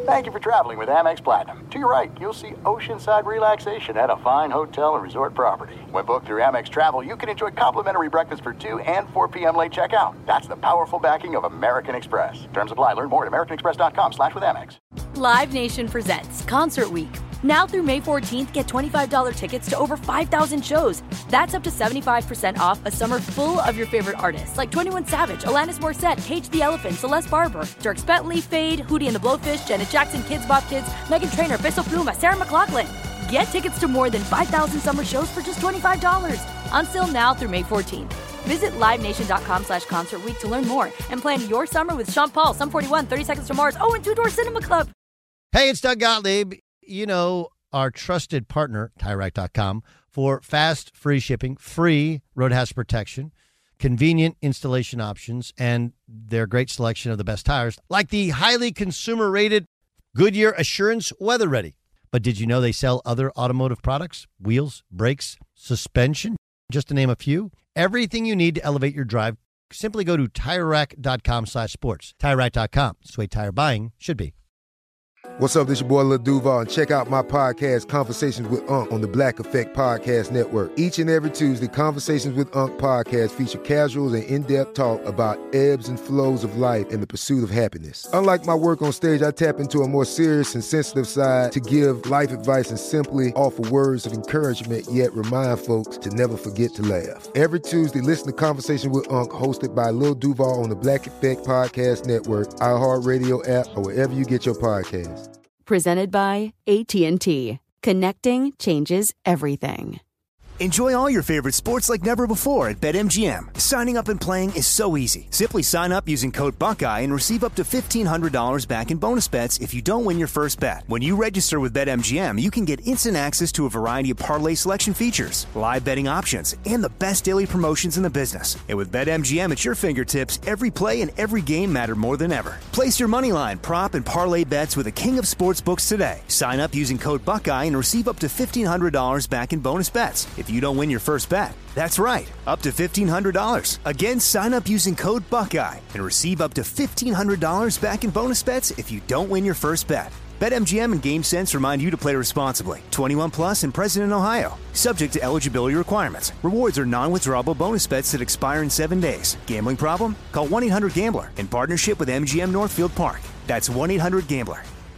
Thank you for traveling with Amex Platinum. To your right, you'll see oceanside relaxation at a fine hotel and resort property. When booked through Amex Travel, you can enjoy complimentary breakfast for 2 and 4 p.m. late checkout. That's the powerful backing of American Express. Terms apply. Learn more at americanexpress.com/withAmex. Live Nation presents Concert Week. Now through May 14th, get $25 tickets to over 5,000 shows. That's up to 75% off a summer full of your favorite artists like 21 Savage, Alanis Morissette, Cage the Elephant, Celeste Barber, Dierks Bentley, Fade, Hootie and the Blowfish, Janet Jackson, Kidz Bop Kids, Meghan Trainor, Peso Pluma, Sarah McLachlan. Get tickets to more than 5,000 summer shows for just $25. On sale now through May 14th. Visit LiveNation.com/Concert Week to learn more and plan your summer with Sean Paul, Sum 41, 30 Seconds to Mars, and Two Door Cinema Club. Hey, it's Doug Gottlieb. You know, our trusted partner, TireRack.com, for fast, free shipping, free road hazard protection, convenient installation options, and their great selection of the best tires, like the highly consumer-rated Goodyear Assurance Weather Ready. But did you know they sell other automotive products? Wheels, brakes, suspension, just to name a few. Everything you need to elevate your drive. Simply go to TireRack.com/sports. TireRack.com. It's the way tire buying should be. What's up, this your boy Lil Duval, and check out my podcast, Conversations with Unc, on the Black Effect Podcast Network. Each and every Tuesday, Conversations with Unc podcast feature casuals and in-depth talk about ebbs and flows of life and the pursuit of happiness. Unlike my work on stage, I tap into a more serious and sensitive side to give life advice and simply offer words of encouragement, yet remind folks to never forget to laugh. Every Tuesday, listen to Conversations with Unc, hosted by Lil Duval on the Black Effect Podcast Network, iHeartRadio app, or wherever you get your podcasts. Presented by AT&T. Connecting changes everything. Enjoy all your favorite sports like never before at BetMGM. Signing up and playing is so easy. Simply sign up using code Buckeye and receive up to $1,500 back in bonus bets if you don't win your first bet. When you register with BetMGM, you can get instant access to a variety of parlay selection features, live betting options, and the best daily promotions in the business. And with BetMGM at your fingertips, every play and every game matter more than ever. Place your moneyline, prop, and parlay bets with the king of sportsbooks today. Sign up using code Buckeye and receive up to $1,500 back in bonus bets if you don't win your first bet. That's right, up to $1,500. Again, sign up using code Buckeye and receive up to $1,500 back in bonus bets if you don't win your first bet. BetMGM and GameSense remind you to play responsibly. 21 plus and present in Ohio. Subject to eligibility requirements. Rewards are non-withdrawable bonus bets that expire in 7 days. Gambling problem? Call 1-800-GAMBLER in partnership with MGM Northfield Park. That's 1-800-GAMBLER.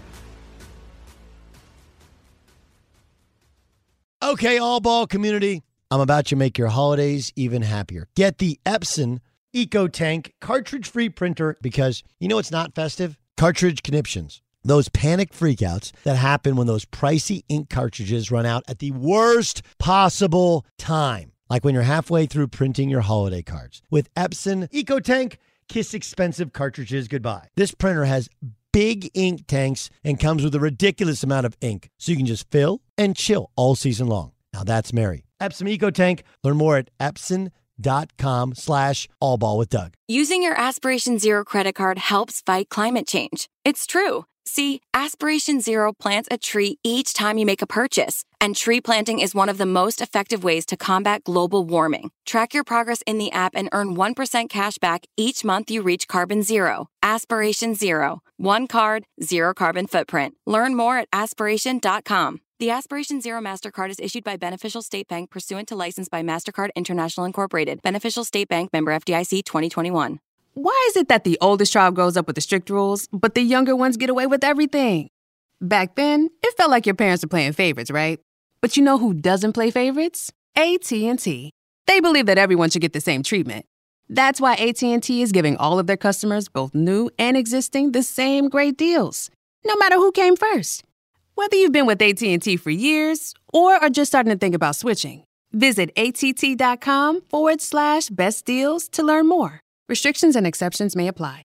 Okay, all ball community, I'm about to make your holidays even happier. Get the Epson EcoTank cartridge-free printer because you know it's not festive? Cartridge conniptions. Those panic freakouts that happen when those pricey ink cartridges run out at the worst possible time. Like when you're halfway through printing your holiday cards. With Epson EcoTank, kiss expensive cartridges goodbye. This printer has big ink tanks and comes with a ridiculous amount of ink, so you can just fill and chill all season long. Now that's merry. Epson EcoTank. Learn more at epson.com/allballwithdoug. Using your Aspiration Zero credit card helps fight climate change. It's true. See, Aspiration Zero plants a tree each time you make a purchase. And tree planting is one of the most effective ways to combat global warming. Track your progress in the app and earn 1% cash back each month you reach carbon zero. Aspiration Zero. One card, zero carbon footprint. Learn more at aspiration.com. The Aspiration Zero MasterCard is issued by Beneficial State Bank pursuant to license by MasterCard International Incorporated. Beneficial State Bank, member FDIC, 2021. Why is it that the oldest tribe grows up with the strict rules, but the younger ones get away with everything? Back then, it felt like your parents were playing favorites, right? But you know who doesn't play favorites? AT&T. They believe that everyone should get the same treatment. That's why AT&T is giving all of their customers, both new and existing, the same great deals, no matter who came first. Whether you've been with AT&T for years or are just starting to think about switching, visit att.com/best deals to learn more. Restrictions and exceptions may apply.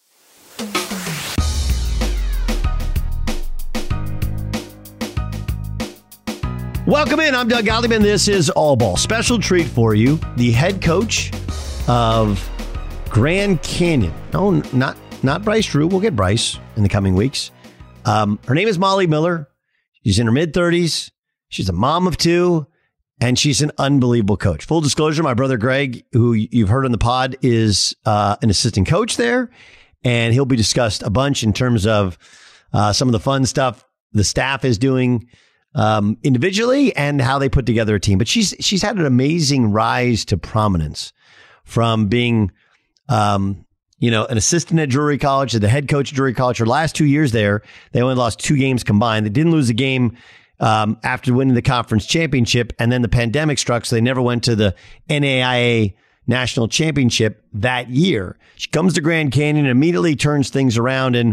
Welcome in. I'm Doug Gottlieb, and this is All Ball. Special treat for you. The head coach of Grand Canyon. No, not Bryce Drew. We'll get Bryce in the coming weeks. Her name is Molly Miller. She's in her mid-30s. She's a mom of two, and she's an unbelievable coach. Full disclosure, my brother Greg, who you've heard on the pod, is an assistant coach there, and he'll be discussed a bunch in terms of some of the fun stuff the staff is doing individually and how they put together a team. But she's had an amazing rise to prominence from being, an assistant at Drury College to the head coach at Drury College. Her last 2 years there, they only lost 2 games combined. They didn't lose a game after winning the conference championship, and then the pandemic struck, so they never went to the NAIA national championship that year. She comes to Grand Canyon and immediately turns things around, and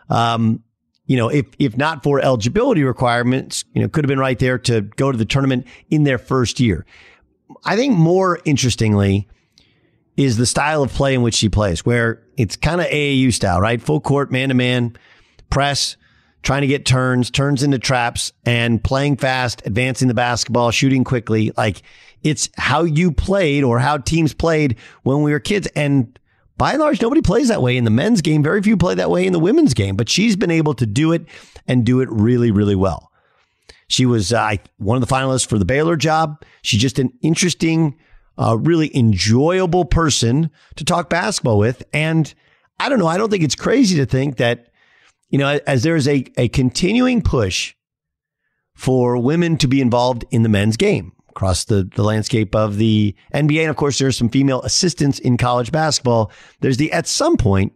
if not for eligibility requirements, could have been right there to go to the tournament in their first year. I think more interestingly is the style of play in which she plays, where it's kind of AAU style, right? Full court, man-to-man, press, trying to get turns into traps, and playing fast, advancing the basketball, shooting quickly. Like, it's how you played or how teams played when we were kids. And by and large, nobody plays that way in the men's game. Very few play that way in the women's game. But she's been able to do it and do it really, really well. She was one of the finalists for the Baylor job. She's just an interesting, really enjoyable person to talk basketball with. And I don't know, I don't think it's crazy to think that, as there is a continuing push for women to be involved in the men's game across the landscape of the NBA. And of course, there's some female assistants in college basketball. There's at some point,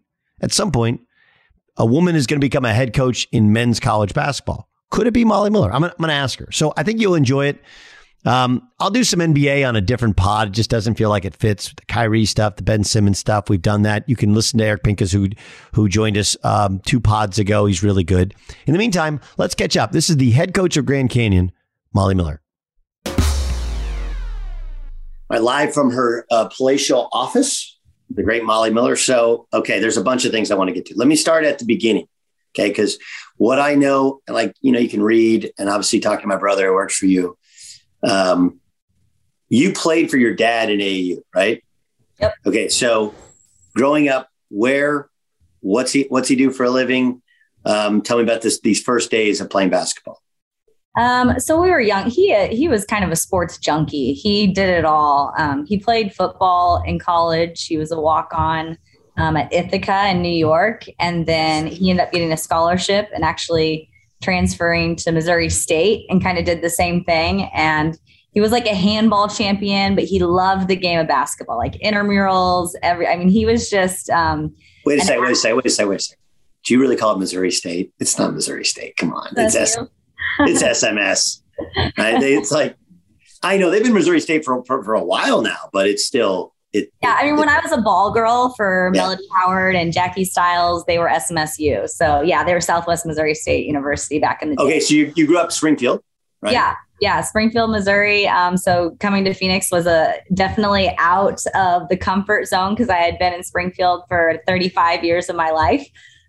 a woman is going to become a head coach in men's college basketball. Could it be Molly Miller? I'm going to ask her. So I think you'll enjoy it. I'll do some NBA on a different pod. It just doesn't feel like it fits. The Kyrie stuff, the Ben Simmons stuff, we've done that. You can listen to Eric Pincus, who joined us 2 pods ago. He's really good. In the meantime, let's catch up. This is the head coach of Grand Canyon, Molly Miller. Live from her palatial office, the great Molly Miller. So, okay, there's a bunch of things I want to get to. Let me start at the beginning, okay? Because what I know, you can read, and obviously talking to my brother who works for you. You played for your dad in AAU, right? Yep. Okay. So growing up, what's he do for a living? Tell me about these first days of playing basketball. So we were young. He was kind of a sports junkie. He did it all. He played football in college. He was a walk-on, at Ithaca in New York. And then he ended up getting a scholarship and actually transferring to Missouri State, and kind of did the same thing. And he was like a handball champion, but he loved the game of basketball, like intramurals. He was just. Wait a second. Do you really call it Missouri State? It's not Missouri State. Come on, it's SMS. Right? It's like, I know they've been Missouri State for a while now, but it's still. When I was a ball girl for Melody Howard and Jackie Stiles, they were SMSU. So they were Southwest Missouri State University back in the day. Okay, so you grew up Springfield, right? Yeah, Springfield, Missouri. So coming to Phoenix was definitely out of the comfort zone, because I had been in Springfield for 35 years of my life.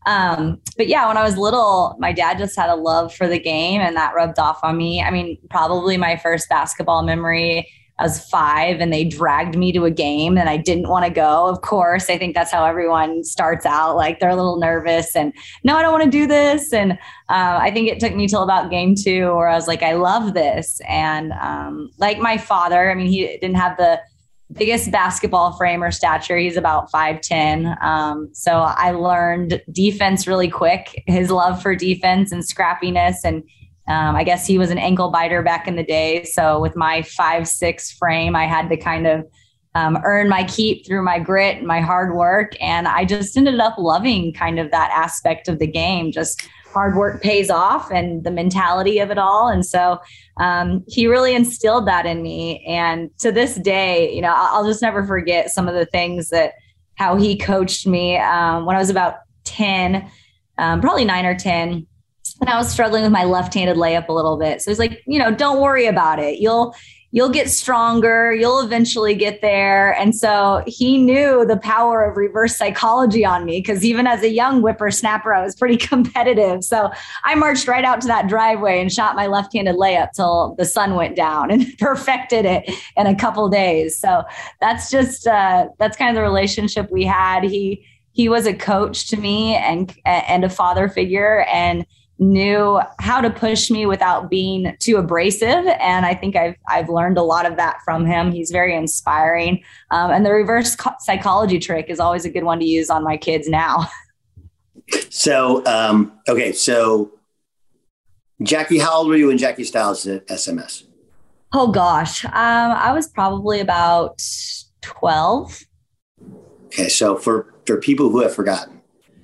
But when I was little, my dad just had a love for the game, and that rubbed off on me. Probably my first basketball memory, I was 5 and they dragged me to a game and I didn't want to go. Of course, I think that's how everyone starts out. Like, they're a little nervous and no, I don't want to do this. And I think it took me till about game 2 where I was like, I love this. And like my father, he didn't have the biggest basketball frame or stature. He's about 5'10". So I learned defense really quick, his love for defense and scrappiness. And I guess he was an ankle biter back in the day. So with my 5'6" frame, I had to kind of earn my keep through my grit and my hard work. And I just ended up loving kind of that aspect of the game. Just hard work pays off and the mentality of it all. And so he really instilled that in me. And to this day, I'll just never forget some of the things how he coached me when I was about 10, probably 9 or 10. And I was struggling with my left-handed layup a little bit. So he's like, don't worry about it. You'll get stronger. You'll eventually get there. And so he knew the power of reverse psychology on me, because even as a young whippersnapper, I was pretty competitive. So I marched right out to that driveway and shot my left-handed layup till the sun went down and perfected it in a couple days. So that's just, that's kind of the relationship we had. He was a coach to me and a father figure, and knew how to push me without being too abrasive. And I think I've learned a lot of that from him. He's very inspiring. And the reverse psychology trick is always a good one to use on my kids now. So, okay. So Jackie, how old were you when Jackie Stiles at SMS? Oh gosh. I was probably about 12. Okay. So for people who have forgotten,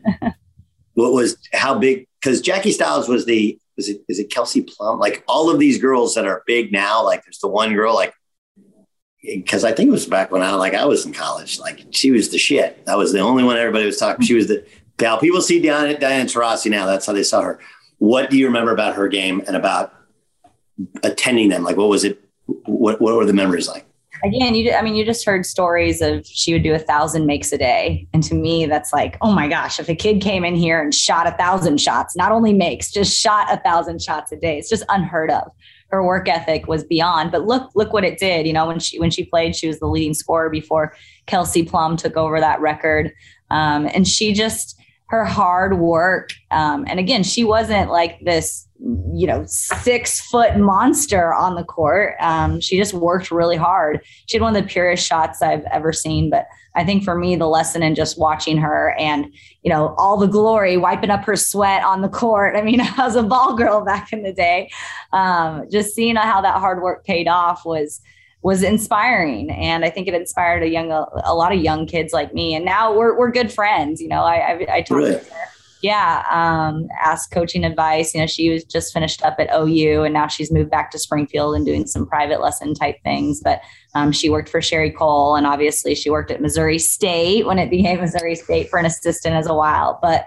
how big, because Jackie Stiles was is it Kelsey Plum? Like all of these girls that are big now, like there's the one girl, like, because I think it was back when I was in college, like she was the shit. That was the only one everybody was talking. She was the gal. People see Diana Taurasi now. That's how they saw her. What do you remember about her game and about attending them? Like, what was it? What were the memories like? Again, you just heard stories of she would do 1,000 makes a day. And to me, that's like, oh my gosh, if a kid came in here and shot 1,000 shots, not only makes, just shot 1,000 shots a day, it's just unheard of. Her work ethic was beyond, but look what it did. You know, when she played, she was the leading scorer before Kelsey Plum took over that record. And she just, her hard work. And again, she wasn't like this, 6-foot monster on the court. She just worked really hard. She had one of the purest shots I've ever seen. But I think for me, the lesson in just watching her and, all the glory, wiping up her sweat on the court. I mean, I was a ball girl back in the day. Just seeing how that hard work paid off was inspiring. And I think it inspired a lot of young kids like me. And now we're good friends. I talked to her. Yeah. Asked coaching advice. She was just finished up at OU and now she's moved back to Springfield and doing some private lesson type things. But she worked for Sherry Cole and obviously she worked at Missouri State when it became Missouri State for an assistant as a while. But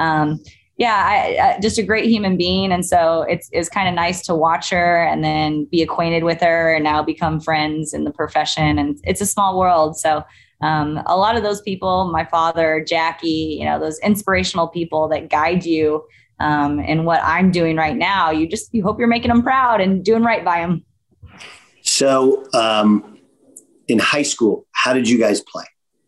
I just a great human being. And so it's kind of nice to watch her and then be acquainted with her and now become friends in the profession. And it's a small world. So a lot of those people, my father, Jackie, those inspirational people that guide you in what I'm doing right now, you hope you're making them proud and doing right by them. So in high school, how did you guys play?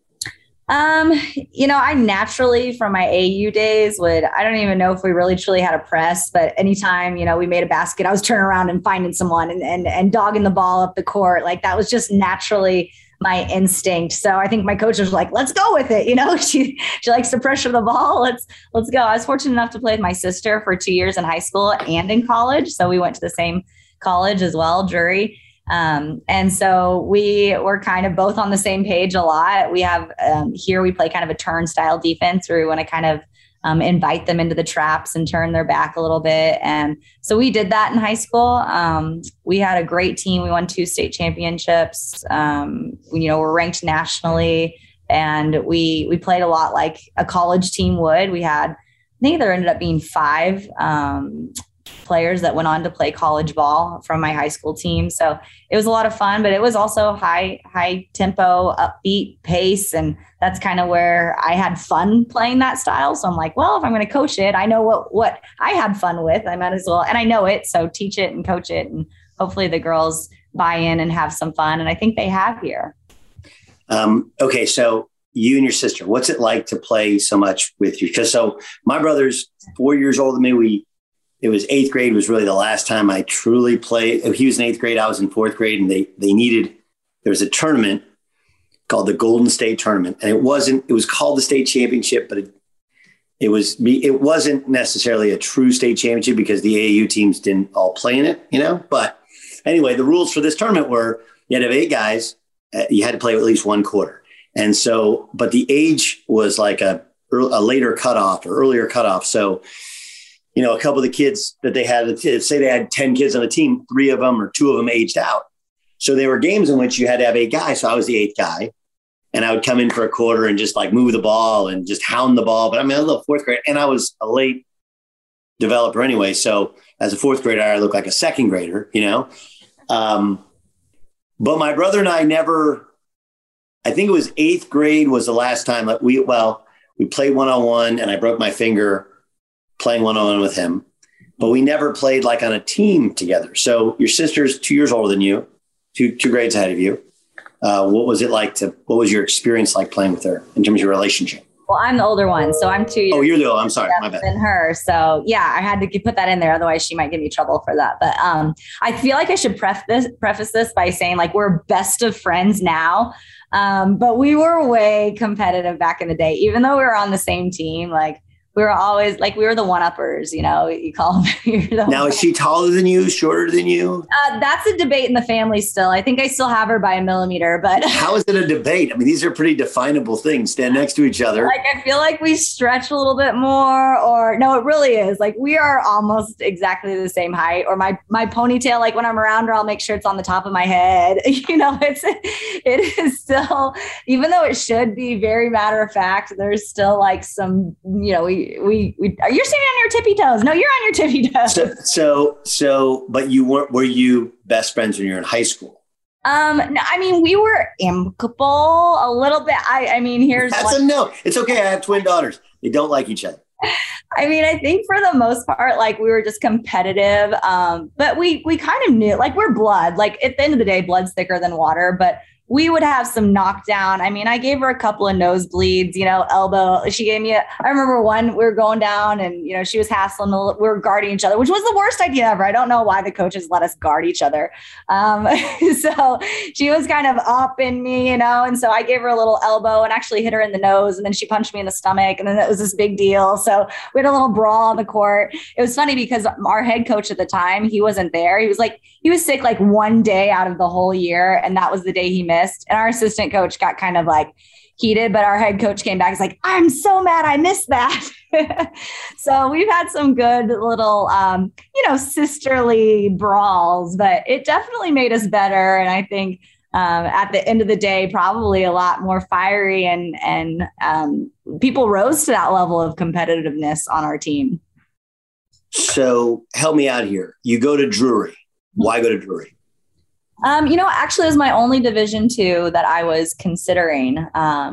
I naturally from my AU days I don't even know if we really truly had a press, but anytime, we made a basket, I was turning around and finding someone and dogging the ball up the court. Like that was just naturally my instinct. So I think my coach was like, let's go with it. She likes to pressure the ball. Let's go. I was fortunate enough to play with my sister for 2 years in high school and in college. So we went to the same college as well, Drury. And so we were kind of both on the same page a lot. We have, here we play kind of a turnstile defense where we want to kind of, invite them into the traps and turn their back a little bit. And so we did that in high school. We had a great team. We won 2 state championships. We're ranked nationally and we played a lot like a college team would. We had, I think there ended up being 5, players that went on to play college ball from my high school team. So it was a lot of fun, but it was also high tempo, upbeat pace. And that's kind of where I had fun playing that style. So I'm like, well, if I'm going to coach it, I know what I had fun with. I might as well, and I know it. So teach it and coach it. And hopefully the girls buy in and have some fun. And I think they have here. Okay. So you and your sister, what's it like to play so much with you? Because so my brother's 4 years older than me. It was 8th grade was really the last time I truly played. He was in 8th grade. I was in 4th grade and there was a tournament called the Golden State Tournament. And it was called the state championship, but it wasn't necessarily a true state championship because the AAU teams didn't all play in it, but anyway, the rules for this tournament were you had to have 8 guys. You had to play at least 1 quarter. And so, but the age was like a later cutoff or earlier cutoff. So, a couple of the kids that they had, say they had 10 kids on a team, 3 of them or 2 of them aged out. So there were games in which you had to have 8 guys. So I was the 8th guy and I would come in for a quarter and just like move the ball and just hound the ball. But I was a 4th grade and I was a late developer anyway. So as a 4th grader, I looked like a 2nd grader, but my brother and I I think it was 8th grade was the last time that we played one-on-one and I broke my finger playing one-on-one with him, but we never played like on a team together. So your sister's 2 years older than you, two grades ahead of you. What was your experience like playing with her in terms of your relationship? Well, I'm the older one, so I'm 2 years. Oh, you're the older. I'm sorry, my bad. Than her. So yeah, I had to put that in there. Otherwise she might give me trouble for that. But I feel like I should preface this by saying like, we're best of friends now. But we were way competitive back in the day, even though we were on the same team, like we were always like, we were the one-uppers, you know, you call them. Now, is she taller than you, shorter than you? That's a debate in the family still. I think I still have her by a millimeter, but. How is it a debate? I mean, these are pretty definable things, stand next to each other. Like, I feel like we stretch a little bit more, or no, it really is. Like, we are almost exactly the same height, or my ponytail, like when I'm around her, I'll make sure it's on the top of my head. You know, it is still, even though it should be very matter of fact, there's still like some, you know, you're standing on your tippy toes. No, you're on your tippy toes. But were you best friends when you were in high school? No, I mean, we were amicable a little bit. I mean, That's a no. It's okay. I have twin daughters. They don't like each other. I mean, I think for the most part, like we were just competitive. But we kind of knew, like, we're blood. Like at the end of the day, blood's thicker than water, but we would have some knockdown. I mean, I gave her a couple of nosebleeds, you know, elbow. She gave me I remember one, we were going down and, you know, she was hassling, we were guarding each other, which was the worst idea ever. I don't know why the coaches let us guard each other. So she was kind of up in me, you know, and so I gave her a little elbow and actually hit her in the nose. And then she punched me in the stomach. And then it was this big deal. So we had a little brawl on the court. It was funny because our head coach at the time, he wasn't there. He was sick like one day out of the whole year. And that was the day he missed. And our assistant coach got kind of like heated, but our head coach came back. He's like, I'm so mad I missed that. So we've had some good little, you know, sisterly brawls, but it definitely made us better. And I think at the end of the day, probably a lot more fiery and people rose to that level of competitiveness on our team. So help me out here. You go to Drury. Why go to Drury? You know, actually, it was my only Division II that I was considering. I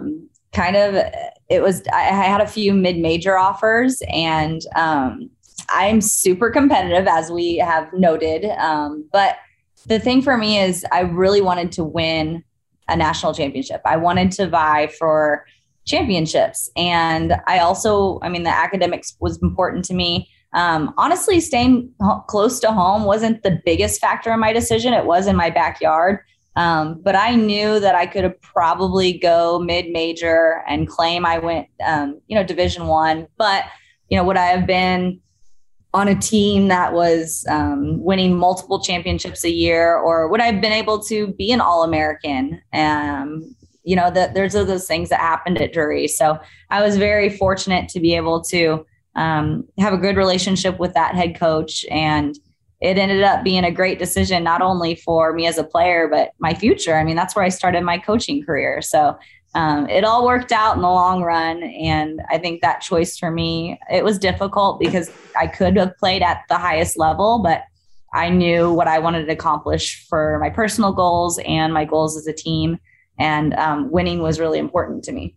had a few mid-major offers, and I'm super competitive, as we have noted. But the thing for me is I really wanted to win a national championship. I wanted to vie for championships. And the academics was important to me. Honestly, staying close to home wasn't the biggest factor in my decision. It was in my backyard. But I knew that I could probably go mid-major and claim I went, Division I. But, you know, would I have been on a team that was winning multiple championships a year, or would I have been able to be an All-American? There's those things that happened at Drury. So I was very fortunate to be able to have a good relationship with that head coach. And it ended up being a great decision, not only for me as a player, but my future. I mean, that's where I started my coaching career. So it all worked out in the long run. And I think that choice for me, it was difficult because I could have played at the highest level, but I knew what I wanted to accomplish for my personal goals and my goals as a team. And winning was really important to me.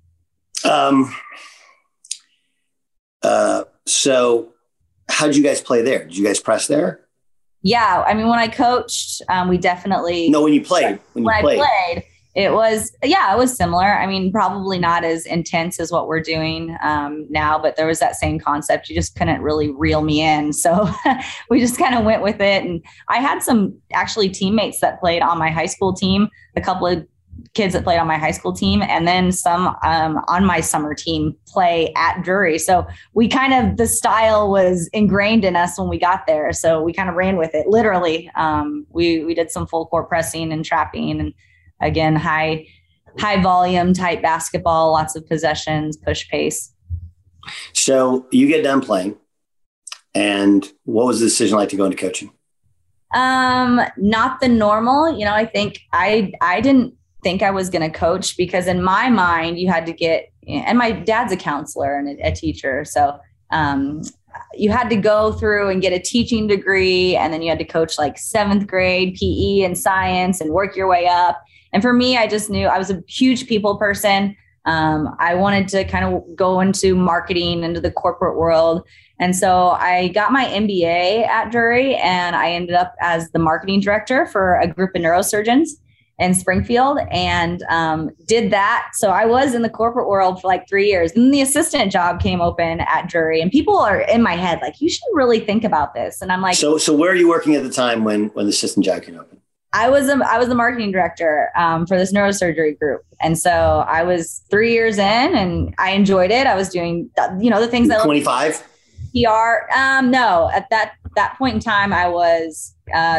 So how'd you guys play there? Did you guys press there? Yeah. I mean, when I coached, we definitely. No, when you played. I played, it was similar. I mean, probably not as intense as what we're doing now, but there was that same concept. You just couldn't really reel me in. So we just kind of went with it. And I had some actually teammates that played on my high school team, a couple of kids that played on my high school team, and then some on my summer team play at Drury. So we the style was ingrained in us when we got there. So we kind of ran with it. Literally, we did some full court pressing and trapping, and again, high volume type basketball, lots of possessions, push pace. So you get done playing, and what was the decision like to go into coaching? Not the normal, you know, I think I didn't think I was going to coach because in my mind you had to get, and my dad's a counselor and a teacher. So, you had to go through and get a teaching degree, and then you had to coach like 7th grade PE and science and work your way up. And for me, I just knew I was a huge people person. I wanted to kind of go into marketing, into the corporate world. And so I got my MBA at Drury, and I ended up as the marketing director for a group of neurosurgeons in Springfield, and did that. So I was in the corporate world for like 3 years. And the assistant job came open at Drury, and people are in my head like, you should really think about this. And I'm like, so where are you working at the time when the assistant job came open? I was the marketing director for this neurosurgery group. And so I was 3 years in and I enjoyed it. I was doing, the things that 25 PR. No, at that point in time, I was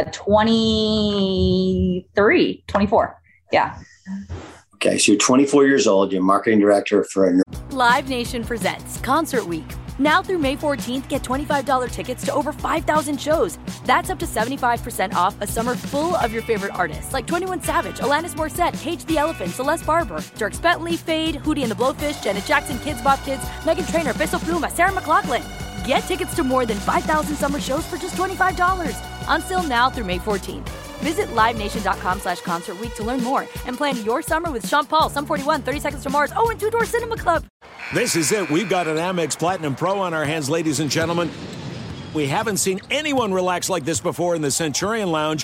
23, 24. Yeah. Okay. So you're 24 years old. You're marketing director for a Live Nation presents Concert Week. Now through May 14th, get $25 tickets to over 5,000 shows. That's up to 75% off a summer full of your favorite artists like 21 Savage, Alanis Morissette, Cage the Elephant, Celeste Barber, Dierks Bentley, Fade, Hootie and the Blowfish, Janet Jackson, Kids Bop Kids, Meghan Trainor, Bissell Pluma, Sarah McLachlan. Get tickets to more than 5,000 summer shows for just $25. Until now through May 14th. Visit LiveNation.com/Concert Week to learn more and plan your summer with Sean Paul, Sum 41, 30 Seconds to Mars, and Two Door Cinema Club. This is it. We've got an Amex Platinum Pro on our hands, ladies and gentlemen. We haven't seen anyone relax like this before in the Centurion Lounge.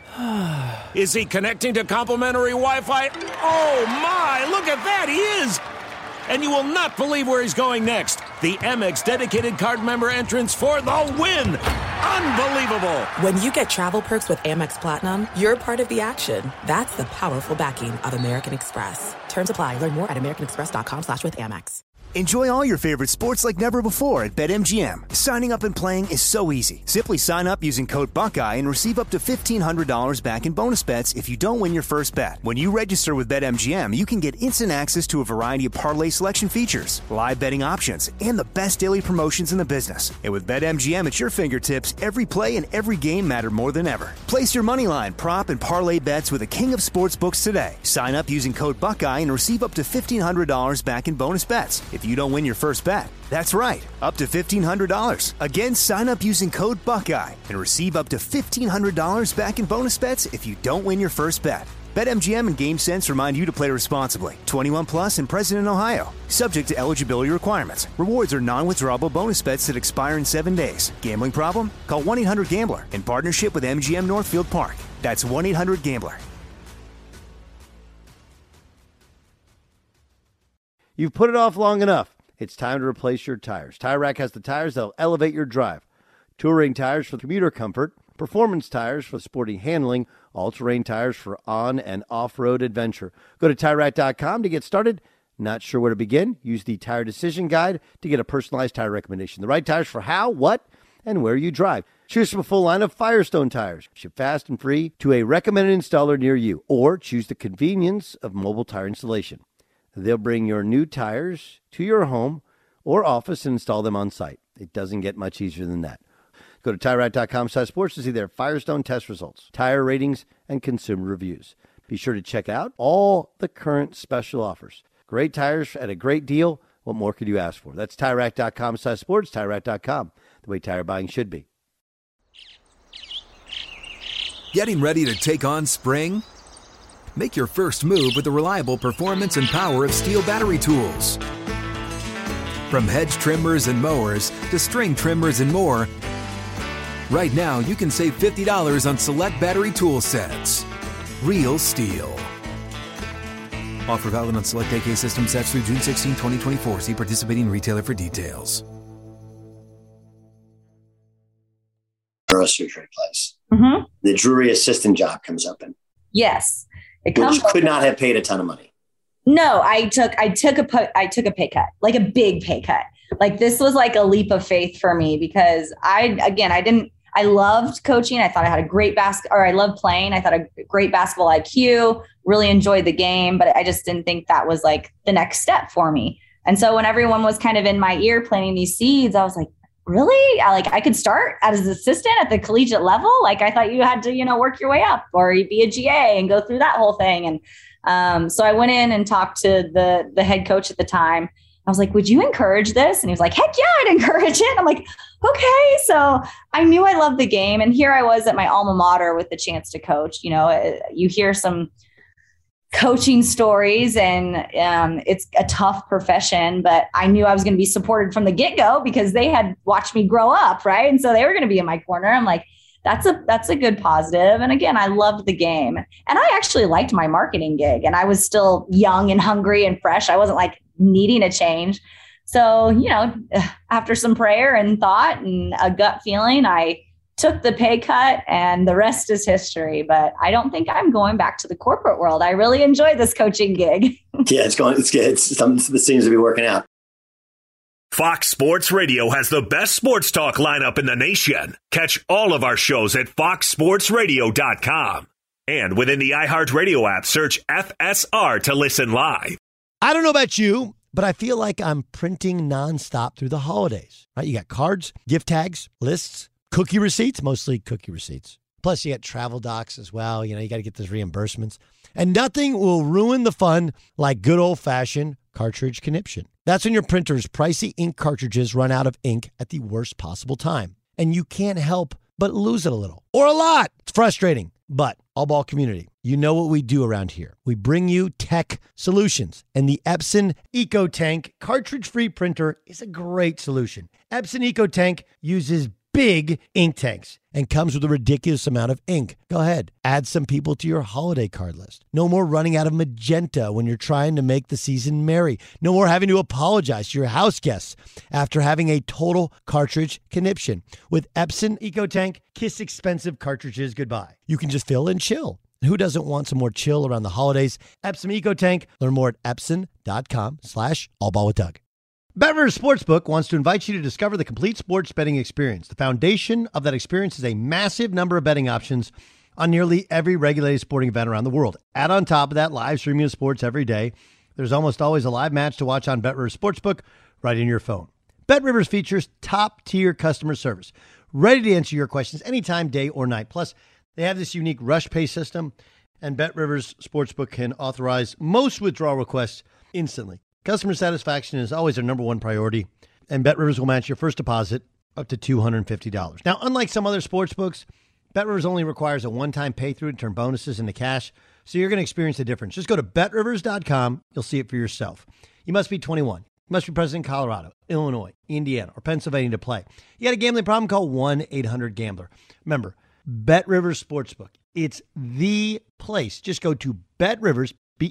Is he connecting to complimentary Wi-Fi? Oh, my. Look at that. He is. And you will not believe where he's going next. The Amex dedicated card member entrance for the win. Unbelievable. When you get travel perks with Amex Platinum, you're part of the action. That's the powerful backing of American Express. Terms apply. Learn more at americanexpress.com/withAmex. Enjoy all your favorite sports like never before at BetMGM. Signing up and playing is so easy. Simply sign up using code Buckeye and receive up to $1,500 back in bonus bets if you don't win your first bet. When you register with BetMGM, you can get instant access to a variety of parlay selection features, live betting options, and the best daily promotions in the business. And with BetMGM at your fingertips, every play and every game matter more than ever. Place your moneyline, prop, and parlay bets with the king of sportsbooks today. Sign up using code Buckeye and receive up to $1,500 back in bonus bets if you don't win your first bet. That's right, up to $1,500. Again, sign up using code Buckeye and receive up to $1,500 back in bonus bets if you don't win your first bet. BetMGM and GameSense remind you to play responsibly. 21 plus and present in Ohio. Subject to eligibility requirements. Rewards are non-withdrawable bonus bets that expire in 7 days. Gambling problem? Call 1-800-GAMBLER in partnership with MGM Northfield Park. That's 1-800-GAMBLER. You've put it off long enough. It's time to replace your tires. Tire Rack has the tires that'll elevate your drive. Touring tires for commuter comfort, performance tires for sporty handling, all-terrain tires for on- and off-road adventure. Go to TireRack.com to get started. Not sure where to begin? Use the Tire Decision Guide to get a personalized tire recommendation. The right tires for how, what, and where you drive. Choose from a full line of Firestone tires. Ship fast and free to a recommended installer near you. Or choose the convenience of mobile tire installation. They'll bring your new tires to your home or office and install them on site. It doesn't get much easier than that. Go to TireRack.com/sports to see their Firestone test results, tire ratings, and consumer reviews. Be sure to check out all the current special offers. Great tires at a great deal. What more could you ask for? That's TireRack.com/sports, TireRack.com, the way tire buying should be. Getting ready to take on spring? Make your first move with the reliable performance and power of Steel battery tools. From hedge trimmers and mowers to string trimmers and more, right now you can save $50 on select battery tool sets. Real Steel. Offer valid on select AK system sets through June 16, 2024. See participating retailer for details. Neurosurgery place. Mm-hmm. The Drury assistant job comes open. Yes. Which could not have paid a ton of money. No, I took a pay cut, like a big pay cut. Like this was like a leap of faith for me because I loved coaching. I thought I had a great I loved playing. I thought a great basketball IQ, really enjoyed the game, but I just didn't think that was like the next step for me. And so when everyone was kind of in my ear planting these seeds, I was like, really? I could start as an assistant at the collegiate level. Like I thought you had to, work your way up or you'd be a GA and go through that whole thing. And so I went in and talked to the head coach at the time. I was like, would you encourage this? And he was like, heck yeah, I'd encourage it. I'm like, okay. So I knew I loved the game. And here I was at my alma mater with the chance to coach. You hear some coaching stories and it's a tough profession, but I knew I was going to be supported from the get-go because they had watched me grow up. Right. And so they were going to be in my corner. I'm like, that's a good positive. And again, I loved the game and I actually liked my marketing gig and I was still young and hungry and fresh. I wasn't like needing a change. So, after some prayer and thought and a gut feeling, I took the pay cut, and the rest is history. But I don't think I'm going back to the corporate world. I really enjoy this coaching gig. Yeah, it's good. It's something that seems to be working out. Fox Sports Radio has the best sports talk lineup in the nation. Catch all of our shows at foxsportsradio.com. And within the iHeartRadio app, search FSR to listen live. I don't know about you, but I feel like I'm printing nonstop through the holidays. Right? You got cards, gift tags, lists, cookie receipts, mostly cookie receipts. Plus, you got travel docs as well. You got to get those reimbursements. And nothing will ruin the fun like good old-fashioned cartridge conniption. That's when your printer's pricey ink cartridges run out of ink at the worst possible time. And you can't help but lose it a little or a lot. It's frustrating. But All Ball community, you know what we do around here. We bring you tech solutions. And the Epson EcoTank cartridge-free printer is a great solution. Epson EcoTank uses big ink tanks and comes with a ridiculous amount of ink. Go ahead, add some people to your holiday card list. No more running out of magenta when you're trying to make the season merry. No more having to apologize to your house guests after having a total cartridge conniption. With Epson EcoTank, kiss expensive cartridges goodbye. You can just fill and chill. Who doesn't want some more chill around the holidays? Epson EcoTank. Learn more at epson.com/allballwithdoug. BetRivers Sportsbook wants to invite you to discover the complete sports betting experience. The foundation of that experience is a massive number of betting options on nearly every regulated sporting event around the world. Add on top of that live streaming of sports every day. There's almost always a live match to watch on BetRivers Sportsbook right in your phone. BetRivers features top-tier customer service, ready to answer your questions anytime, day or night. Plus, they have this unique rush pay system, and BetRivers Sportsbook can authorize most withdrawal requests instantly. Customer satisfaction is always their number one priority, and BetRivers will match your first deposit up to $250. Now, unlike some other sports books, BetRivers only requires a one-time pay-through to turn bonuses into cash, so you're going to experience the difference. Just go to BetRivers.com. You'll see it for yourself. You must be 21. You must be present in Colorado, Illinois, Indiana, or Pennsylvania to play. You got a gambling problem? Call 1-800-GAMBLER. Remember, BetRivers Sportsbook. It's the place. Just go to BetRivers,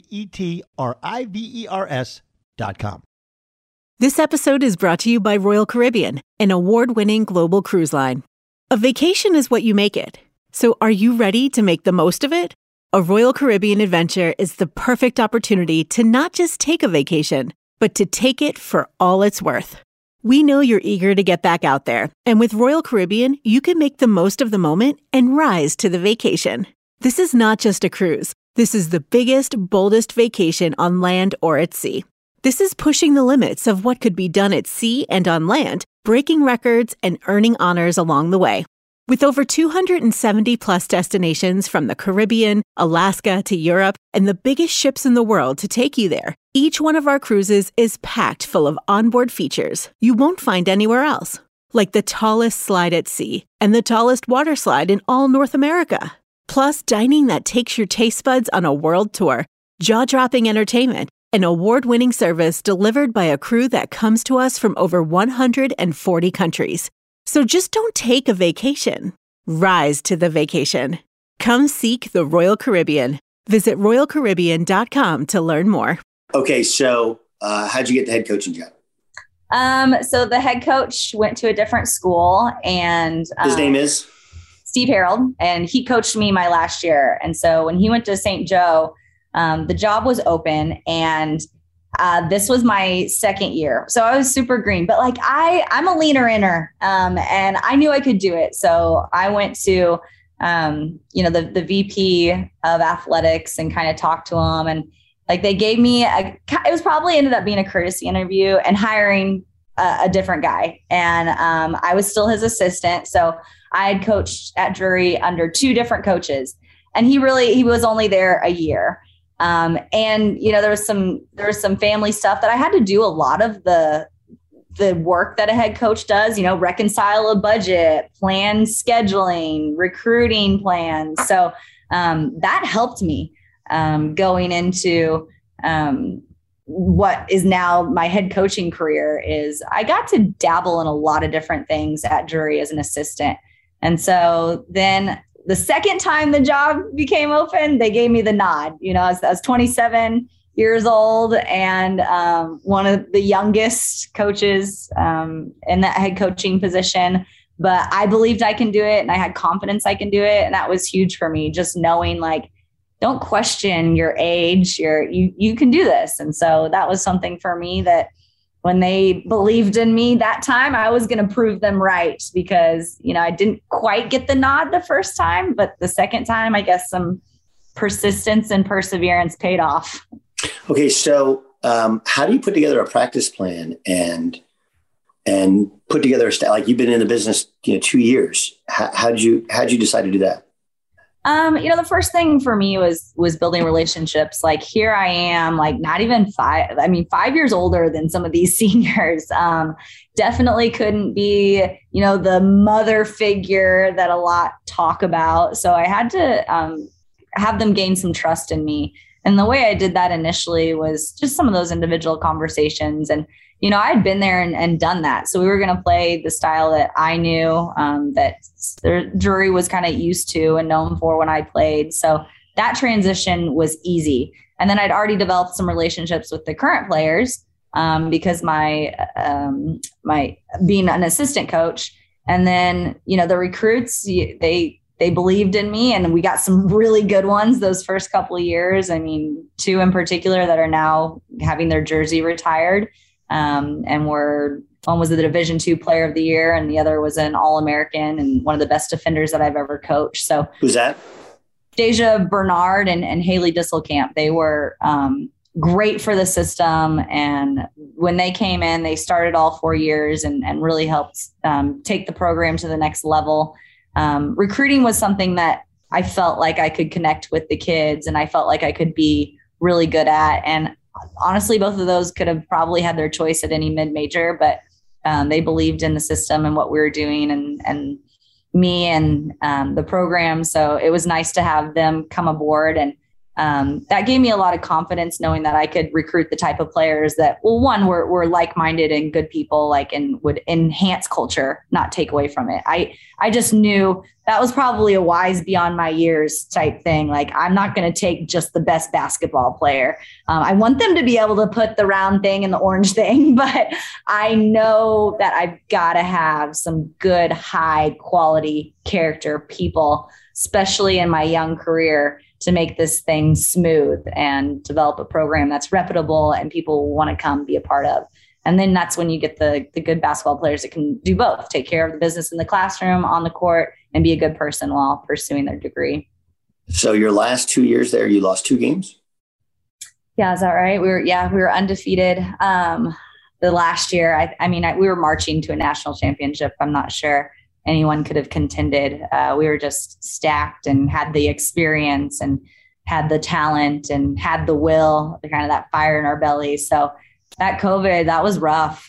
BetRivers.com. This episode is brought to you by Royal Caribbean, an award-winning global cruise line. A vacation is what you make it. So are you ready to make the most of it? A Royal Caribbean adventure is the perfect opportunity to not just take a vacation, but to take it for all it's worth. We know you're eager to get back out there, and with Royal Caribbean, you can make the most of the moment and rise to the vacation. This is not just a cruise. This is the biggest, boldest vacation on land or at sea. This is pushing the limits of what could be done at sea and on land, breaking records and earning honors along the way. With over 270 plus destinations from the Caribbean, Alaska to Europe, and the biggest ships in the world to take you there, each one of our cruises is packed full of onboard features you won't find anywhere else, like the tallest slide at sea and the tallest water slide in all North America. Plus, dining that takes your taste buds on a world tour, jaw-dropping entertainment, and award-winning service delivered by a crew that comes to us from over 140 countries. So just don't take a vacation. Rise to the vacation. Come seek the Royal Caribbean. Visit RoyalCaribbean.com to learn more. Okay, so how'd you get the head coaching job? So the head coach went to a different school, and his name is Steve Harold, and he coached me my last year. And so when he went to St. Joe, the job was open, and this was my second year. So I was super green, but like I'm a leaner inner, and I knew I could do it. So I went to, the VP of athletics and kind of talked to him, and like they gave me it was probably ended up being a courtesy interview and hiring a different guy. And I was still his assistant. So I had coached at Drury under two different coaches, and he was only there a year. And there was some family stuff that I had to do a lot of the work that a head coach does, reconcile a budget, plan scheduling, recruiting plans. So, that helped me, going into, what is now my head coaching career. Is I got to dabble in a lot of different things at Drury as an assistant. And so then the second time the job became open, they gave me the nod. I was 27 years old and one of the youngest coaches in that head coaching position. but I believed I can do it and I had confidence I can do it. And that was huge for me, just knowing like, don't question your age, you can do this. And so that was something for me that when they believed in me that time, I was going to prove them right, because, I didn't quite get the nod the first time, but the second time, I guess some persistence and perseverance paid off. Okay. So how do you put together a practice plan and put together like you've been in the business, 2 years. How'd you decide to do that? The first thing for me was building relationships. Like here I am, like not even 5 years older than some of these seniors. Definitely couldn't be, the mother figure that a lot talk about. So I had to have them gain some trust in me. And the way I did that initially was just some of those individual conversations. And, I had been there and done that. So we were going to play the style that I knew, that Drury was kind of used to and known for when I played. So that transition was easy. And then I'd already developed some relationships with the current players, because my being an assistant coach. And then, the recruits, they believed in me, and we got some really good ones those first couple of years. I mean, 2 in particular that are now having their jersey retired. And one was the Division II Player of the Year, and the other was an All-American and one of the best defenders that I've ever coached. So who's that? Deja Bernard and Haley Disselkamp. They were great for the system. And when they came in, they started all 4 years and really helped take the program to the next level. Recruiting was something that I felt like I could connect with the kids, and I felt like I could be really good at. And honestly, both of those could have probably had their choice at any mid-major, but they believed in the system and what we were doing and me and the program. So it was nice to have them come aboard. And that gave me a lot of confidence, knowing that I could recruit the type of players that, well, one, were like-minded and good people, and would enhance culture, not take away from it. I just knew that was probably a wise beyond my years type thing. Like, I'm not going to take just the best basketball player. I want them to be able to put the round thing and the orange thing, but I know that I've got to have some good, high quality character people, especially in my young career, to make this thing smooth and develop a program that's reputable and people want to come be a part of. And then that's when you get the good basketball players that can do both, take care of the business in the classroom, on the court, and be a good person while pursuing their degree. So your last 2 years there, you lost 2 games? Yeah, is that right? We were undefeated. The last year, we were marching to a national championship. I'm not sure anyone could have contended. We were just stacked and had the experience and had the talent and had the will, kind of that fire in our bellies. So that COVID, that was rough.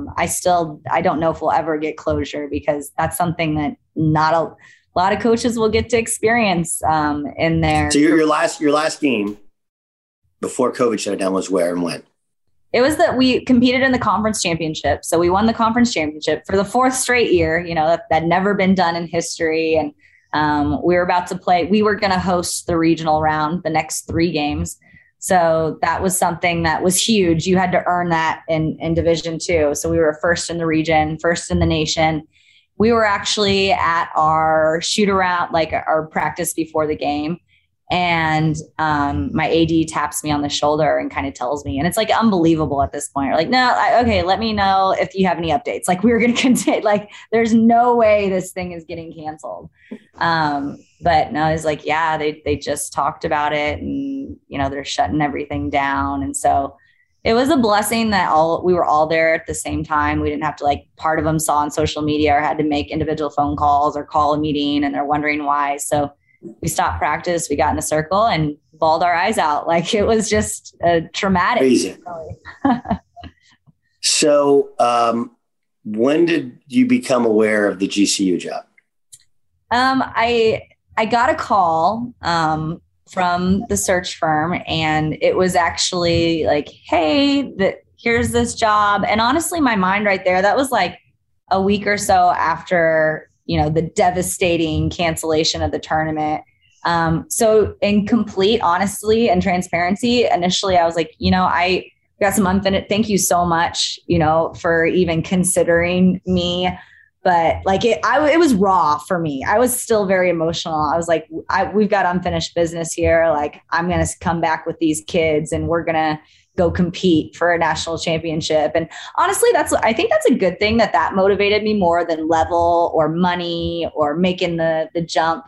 I don't know if we'll ever get closure, because that's something that not a lot of coaches will get to experience in there. So your last game before COVID shut down was where and when? It was that we competed in the conference championship. So we won the conference championship for the 4th straight year, that never been done in history. And we were about to play, we were going to host the regional round, the next 3 games. So that was something that was huge. You had to earn that in Division II. So we were first in the region, first in the nation. We were actually at our shoot around, like our practice before the game. And my AD taps me on the shoulder and kind of tells me, and it's like unbelievable at this point. We're like, okay, let me know if you have any updates. Like, we were going to continue. Like, there's no way this thing is getting canceled. But no, it's like, yeah, they just talked about it, and they're shutting everything down. And so it was a blessing that we were all there at the same time. We didn't have to, part of them saw on social media or had to make individual phone calls or call a meeting, and they're wondering why. So we stopped practice, we got in a circle and bawled our eyes out. Like, it was just traumatic. Crazy. So when did you become aware of the GCU job? I got a call from the search firm, and it was actually like, hey, here's this job. And honestly, my mind right there, that was like a week or so after the devastating cancellation of the tournament. So in complete honesty and transparency, initially I was like, I got some unfinished, thank you so much, for even considering me. but like it was raw for me. I was still very emotional. I was like, we've got unfinished business here. Like, I'm going to come back with these kids and we're going to go compete for a national championship. And honestly, I think that's a good thing that motivated me more than level or money or making the jump.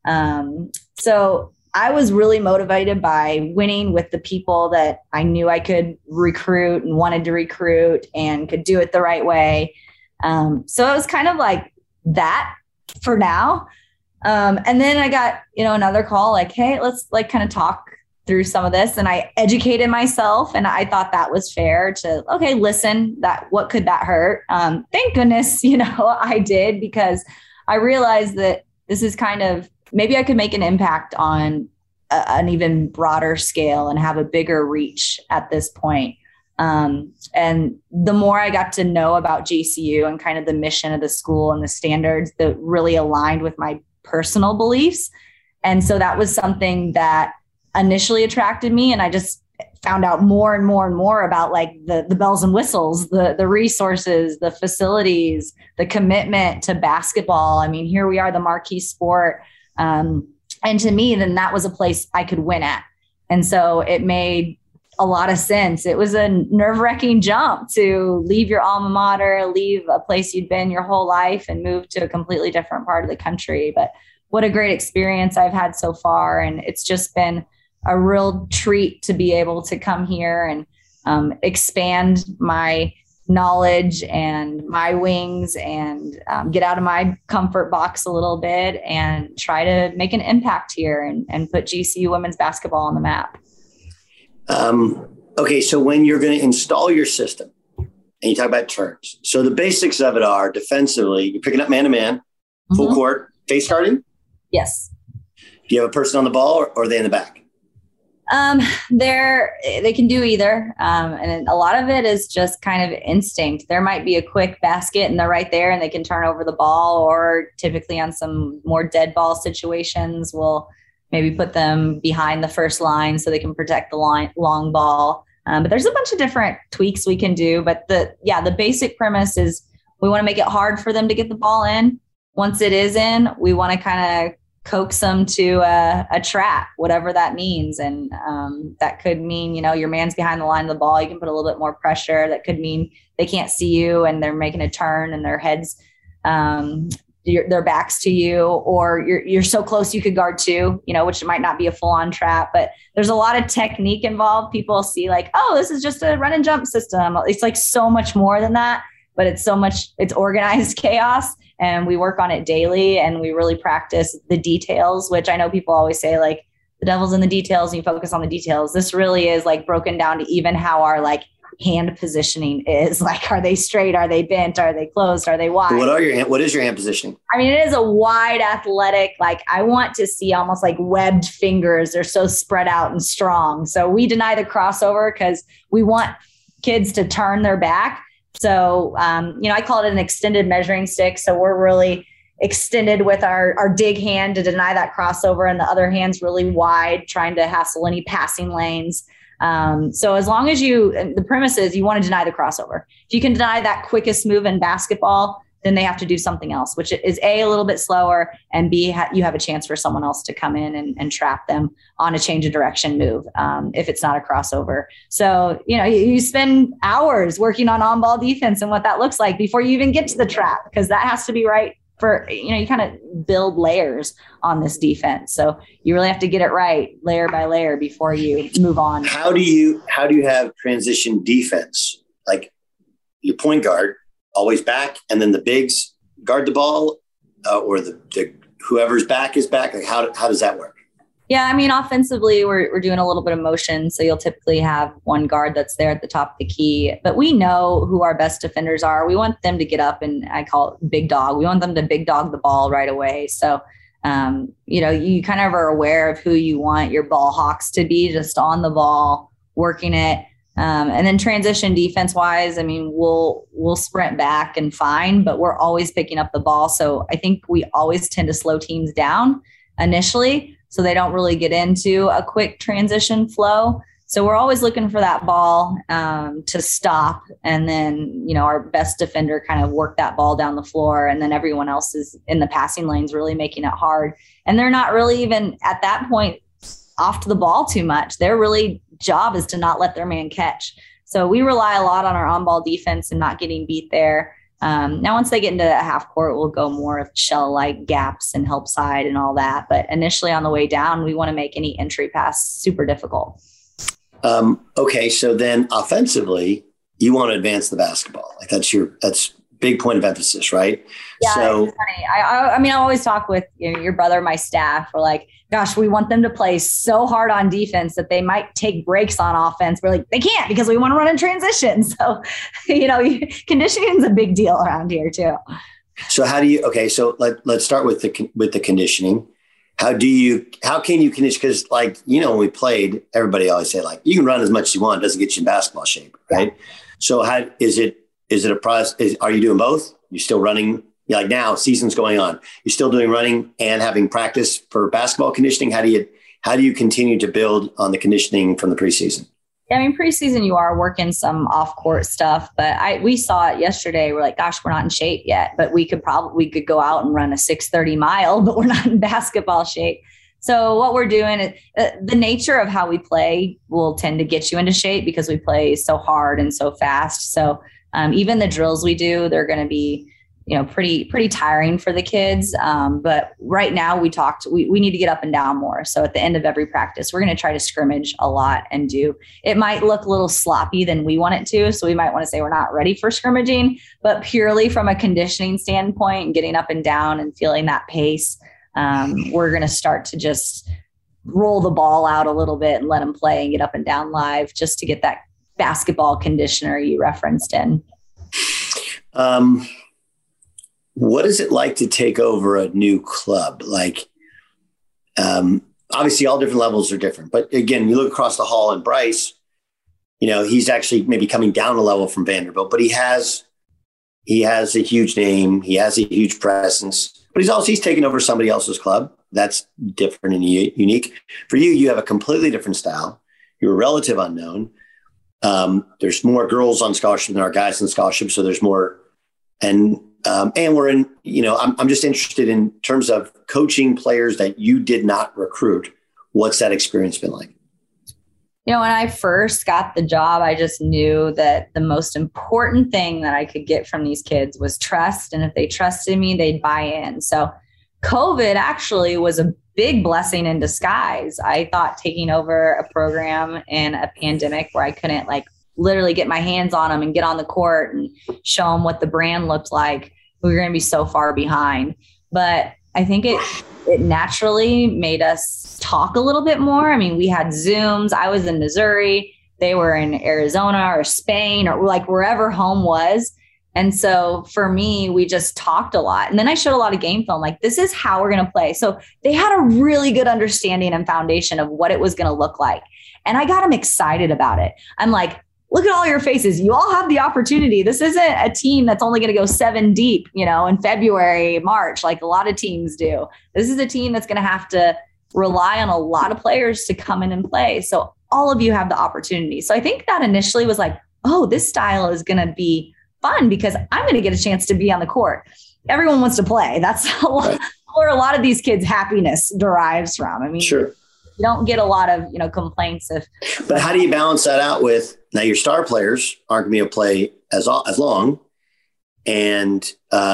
So I was really motivated by winning with the people that I knew I could recruit and wanted to recruit and could do it the right way. So it was kind of like that for now. And then I got, another call like, hey, let's like kind of talk through some of this. And I educated myself and I thought that was fair to, okay, listen, what could that hurt? Thank goodness, I did, because I realized that this is kind of, maybe I could make an impact on an even broader scale and have a bigger reach at this point. And the more I got to know about GCU and kind of the mission of the school and the standards that really aligned with my personal beliefs. And so that was something that initially attracted me. And I just found out more and more and more about like the bells and whistles, the resources, the facilities, the commitment to basketball. I mean, here we are, the marquee sport. And to me, then that was a place I could win at. And so it made a lot of sense. It was a nerve-wracking jump to leave your alma mater, leave a place you'd been your whole life and move to a completely different part of the country. But what a great experience I've had so far. And it's just been a real treat to be able to come here and expand my knowledge and my wings and get out of my comfort box a little bit and try to make an impact here and put GCU women's basketball on the map. Okay, so when you're going to install your system and you talk about turns, so the basics of it are defensively, you're picking up man-to-man, full court, face guarding? Yes. Do you have a person on the ball or are they in the back? They can do either. And a lot of it is just kind of instinct. There might be a quick basket and they're right there and they can turn over the ball, or typically on some more dead ball situations, we'll maybe put them behind the first line so they can protect the long ball. But there's a bunch of different tweaks we can do. But the basic premise is we want to make it hard for them to get the ball in. Once it is in, we want to kind of coax them to a trap, whatever that means. And that could mean, your man's behind the line of the ball. You can put a little bit more pressure. That could mean they can't see you and they're making a turn and their heads, their backs to you, or you're so close you could guard two, which might not be a full-on trap. But there's a lot of technique involved. People see like, oh, this is just a run and jump system. It's like so much more than that, but it's organized chaos. And we work on it daily and we really practice the details, which I know people always say like the devil's in the details and you focus on the details. This really is like broken down to even how our like hand positioning is. Like, are they straight? Are they bent? Are they closed? Are they wide? What is your hand positioning? I mean, it is a wide athletic, like I want to see almost like webbed fingers. They're so spread out and strong. So we deny the crossover because we want kids to turn their back. So, I call it an extended measuring stick. So we're really extended with our dig hand to deny that crossover, and the other hand's really wide, trying to hassle any passing lanes. So as long as the premise is you want to deny the crossover. If you can deny that quickest move in basketball, then they have to do something else, which is A little bit slower, and B, you have a chance for someone else to come in and trap them on a change of direction move if it's not a crossover. So, you spend hours working on-ball defense and what that looks like before you even get to the trap, because that has to be right for, you kind of build layers on this defense. So you really have to get it right layer by layer before you move on. How do you have transition defense? Like your point guard always back, and then the bigs guard the ball, or the whoever's back is back. Like how does that work? Yeah, I mean, offensively, we're doing a little bit of motion, so you'll typically have one guard that's there at the top of the key. But we know who our best defenders are. We want them to get up, and I call it big dog. We want them to big dog the ball right away. So, you kind of are aware of who you want your ball hawks to be, just on the ball, working it. And then transition defense wise, I mean, we'll sprint back and fine, but we're always picking up the ball. So I think we always tend to slow teams down initially, so they don't really get into a quick transition flow. So we're always looking for that ball to stop. And then, our best defender kind of work that ball down the floor. And then everyone else is in the passing lanes, really making it hard. And they're not really even at that point off to the ball too much. Their really job is to not let their man catch. So we rely a lot on our on-ball defense and not getting beat there. Now, once they get into half court, we'll go more of shell-like gaps and help side and all that. But initially on the way down, we want to make any entry pass super difficult. Okay. So then offensively, you want to advance the basketball. Like that's big point of emphasis, right? Yeah. So it's funny. I always talk with your brother, my staff. We're like, gosh, we want them to play so hard on defense that they might take breaks on offense. We're like, they can't because we want to run in transition. So, conditioning is a big deal around here too. So so let's start with the conditioning. How can you condition? Because when we played, everybody always say you can run as much as you want. It doesn't get you in basketball shape. Right. So is it a process? Are you doing both? You're still running? Now season's going on. You're still doing running and having practice for basketball conditioning. How do you continue to build on the conditioning from the preseason? Yeah, preseason you are working some off court stuff, but we saw it yesterday. We're like, gosh, we're not in shape yet, but we could go out and run a 6:30 mile, but we're not in basketball shape. So what we're doing is the nature of how we play will tend to get you into shape because we play so hard and so fast. So even the drills we do, they're going to be pretty tiring for the kids. But right now we need to get up and down more. So at the end of every practice, we're going to try to scrimmage a lot it might look a little sloppy than we want it to. So we might want to say we're not ready for scrimmaging, but purely from a conditioning standpoint and getting up and down and feeling that pace, we're going to start to just roll the ball out a little bit and let them play and get up and down live just to get that basketball conditioner you referenced in. What is it like to take over a new club? Obviously all different levels are different, but again, you look across the hall and Bryce, he's actually maybe coming down a level from Vanderbilt, but he has a huge name. He has a huge presence, but he's taken over somebody else's club. That's different and unique for you. You have a completely different style. You're a relative unknown. There's more girls on scholarship than our guys on scholarship. So there's more, and we're in, I'm just interested in terms of coaching players that you did not recruit. What's that experience been like? When I first got the job, I just knew that the most important thing that I could get from these kids was trust. And if they trusted me, they'd buy in. So COVID actually was a big blessing in disguise. I thought taking over a program in a pandemic where I couldn't literally get my hands on them and get on the court and show them what the brand looked like, we were going to be so far behind. But I think it naturally made us talk a little bit more. We had Zooms. I was in Missouri. They were in Arizona or Spain or wherever home was. And so for me, we just talked a lot. And then I showed a lot of game film, this is how we're going to play. So they had a really good understanding and foundation of what it was going to look like. And I got them excited about it. I'm like, look at all your faces. You all have the opportunity. This isn't a team that's only going to go 7 deep, in February, March, like a lot of teams do. This is a team that's going to have to rely on a lot of players to come in and play. So all of you have the opportunity. So I think that initially was this style is going to be fun because I'm going to get a chance to be on the court. Everyone wants to play. That's where a lot of these kids' happiness derives from. Sure. You don't get a lot of, complaints but how do you balance that out with now your star players aren't going to be able to play as long. And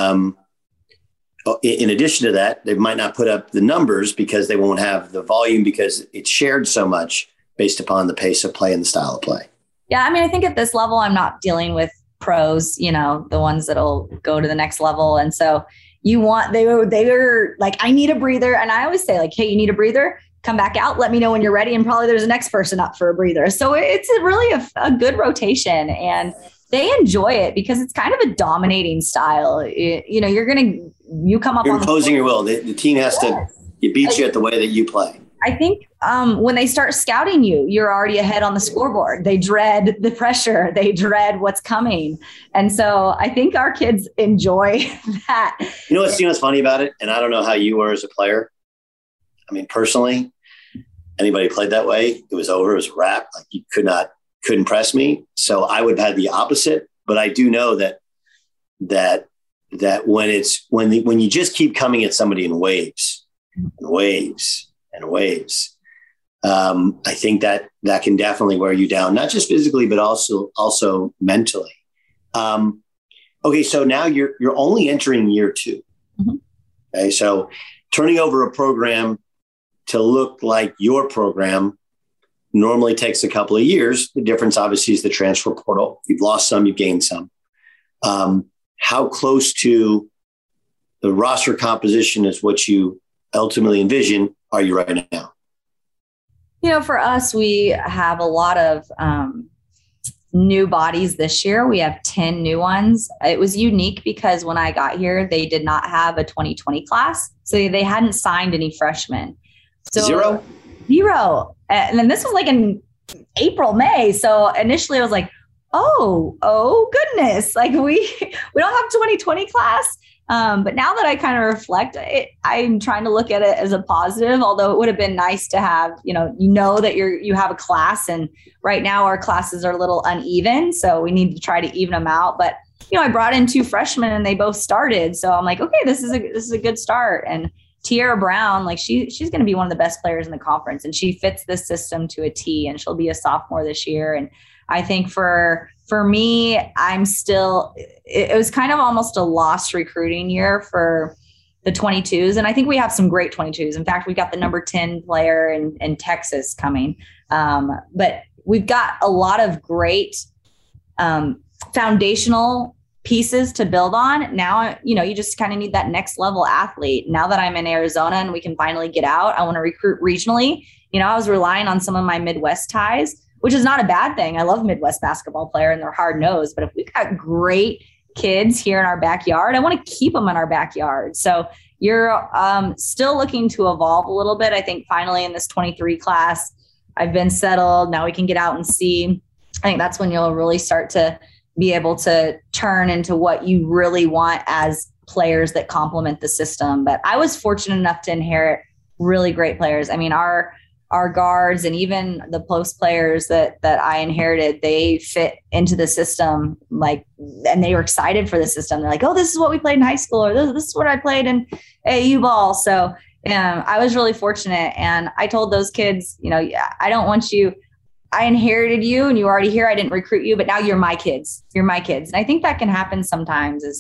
in addition to that, they might not put up the numbers because they won't have the volume because it's shared so much based upon the pace of play and the style of play. Yeah. I think at this level, I'm not dealing with pros, the ones that'll go to the next level. And so they were like, I need a breather. And I always say hey, you need a breather? Come back out. Let me know when you're ready. And probably there's a next person up for a breather. So it's really a good rotation and they enjoy it because it's kind of a dominating style. You come up you're on imposing your will. The team has to beat you at the way that you play. I think when they start scouting you're already ahead on the scoreboard. They dread the pressure. They dread what's coming. And so I think our kids enjoy that. What's funny about it? And I don't know how you were as a player. Personally, anybody played that way, it was over. It was a wrap. Like you couldn't press me. So I would have had the opposite. But I do know that when you just keep coming at somebody in waves and waves and waves, I think that can definitely wear you down, not just physically, but also mentally. Okay. So now you're only entering year 2. Mm-hmm. Okay. So turning over a program to look like your program normally takes a couple of years. The difference obviously is the transfer portal. You've lost some, you've gained some. How close to the roster composition is what you ultimately envision are you right now? For us, we have a lot of new bodies this year. We have 10 new ones. It was unique because when I got here, they did not have a 2020 class. So they hadn't signed any freshmen. So Zero. And then this was like in April, May. So initially I was like, oh goodness. Like we don't have 2020 class. But now that I kind of reflect, I'm trying to look at it as a positive, although it would have been nice to have, that you have a class, and right now our classes are a little uneven. So we need to try to even them out. But, I brought in 2 freshmen and they both started. So I'm like, okay, this is a good start. And Tiara Brown, like she's going to be one of the best players in the conference, and she fits this system to a T, and she'll be a sophomore this year. And I think for me, it was kind of almost a lost recruiting year for the 22s. And I think we have some great 22s. In fact, we've got the number 10 player in Texas coming. But we've got a lot of great foundational pieces to build on. Now, you just kind of need that next level athlete. Now that I'm in Arizona and we can finally get out, I want to recruit regionally. I was relying on some of my Midwest ties, which is not a bad thing. I love Midwest basketball player and they're hard nosed, but if we've got great kids here in our backyard, I want to keep them in our backyard. So you're still looking to evolve a little bit. I think finally in this 23 class, I've been settled. Now we can get out and see. I think that's when you'll really start to be able to turn into what you really want as players that complement the system. But I was fortunate enough to inherit really great players. I mean, our guards and even the post players that I inherited, they fit into the system, and they were excited for the system. They're like, oh, this is what we played in high school, or this is what I played in AAU ball. So I was really fortunate. And I told those kids, I don't want you, I inherited you and you were already here. I didn't recruit you, but now you're my kids. You're my kids. And I think that can happen sometimes is,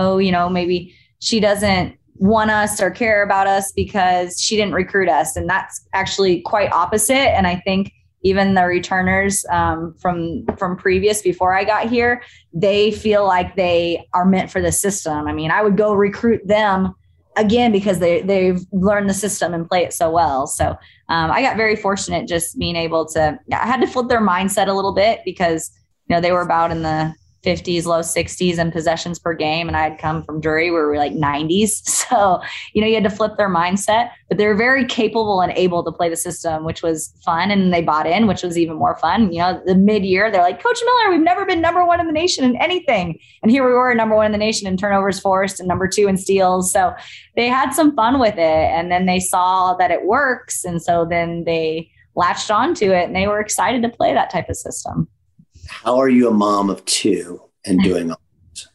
maybe she doesn't want us or care about us because she didn't recruit us. And that's actually quite opposite. And I think even the returners from previous, before I got here, they feel like they are meant for the system. I mean, I would go recruit them again because they've learned the system and play it so well. So I got very fortunate just being able to, I had to flip their mindset a little bit because, they were about in the 50s, low 60s in possessions per game. And I had come from Drury where we were like 90s. So, you had to flip their mindset, but they were very capable and able to play the system, which was fun. And they bought in, which was even more fun. The mid-year, they're like, Coach Miller, we've never been number 1 in the nation in anything. And here we were number 1 in the nation in turnovers forced and number 2 in steals. So they had some fun with it. And then they saw that it works. And so then they latched onto it and they were excited to play that type of system. How are you a mom of 2 and doing all this?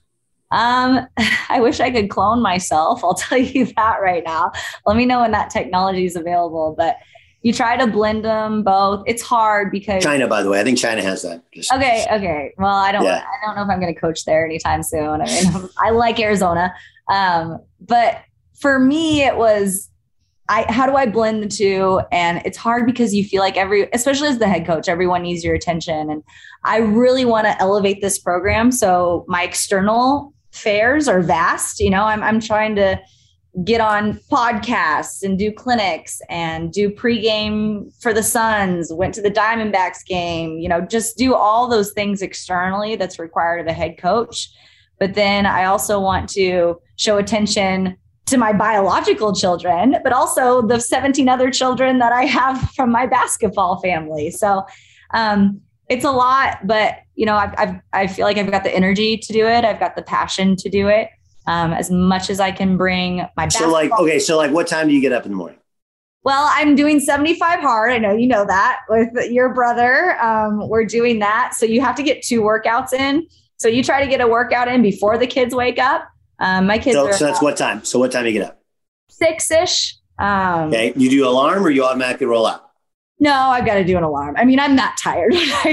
I wish I could clone myself. I'll tell you that right now. Let me know when that technology is available. But you try to blend them both. It's hard because China, by the way, I think China has that. Okay. Well, I don't know if I'm going to coach there anytime soon. I mean, I like Arizona. But for me, it was, how do I blend the two? And it's hard because you feel like especially as the head coach, everyone needs your attention. And I really want to elevate this program. So my external fairs are vast. I'm trying to get on podcasts and do clinics and do pregame for the Suns, went to the Diamondbacks game, just do all those things externally that's required of a head coach. But then I also want to show attention to my biological children, but also the 17 other children that I have from my basketball family. So it's a lot, but I feel like I've got the energy to do it. I've got the passion to do it as much as I can bring my basketball. So what time do you get up in the morning? Well, I'm doing 75 hard. I know you know that with your brother. We're doing that. So you have to get 2 workouts in. So you try to get a workout in before the kids wake up. My kids So that's what time? So what time do you get up? 6-ish. Okay. You do alarm or you automatically roll out? No, I've got to do an alarm. I mean, I'm not tired.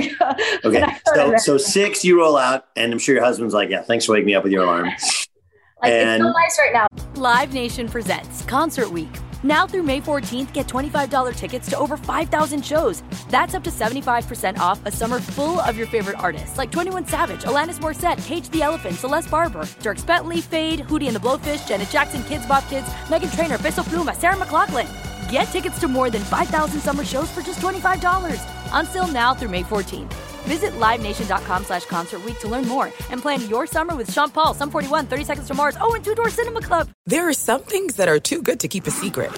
Okay. So 6, you roll out, and I'm sure your husband's like, yeah, thanks for waking me up with your alarm. It's so nice right now. Live Nation presents Concert Week. Now through May 14th, get $25 tickets to over 5,000 shows. That's up to 75% off a summer full of your favorite artists like 21 Savage, Alanis Morissette, Cage the Elephant, Celeste Barber, Dierks Bentley, Fade, Hootie and the Blowfish, Janet Jackson, Kids Bop Kids, Meghan Trainor, Peso Pluma, Sarah McLachlan. Get tickets to more than 5,000 summer shows for just $25. Until now through May 14th. Visit LiveNation.com/Concert Week to learn more and plan your summer with Sean Paul, Sum 41, 30 Seconds to Mars, and Two Door Cinema Club. There are some things that are too good to keep a secret.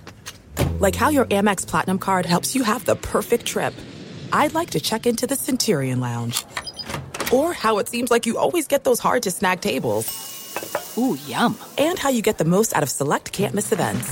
Like how your Amex Platinum card helps you have the perfect trip. I'd like to check into the Centurion Lounge. Or how it seems like you always get those hard-to-snag tables. Ooh, yum. And how you get the most out of select can't-miss events.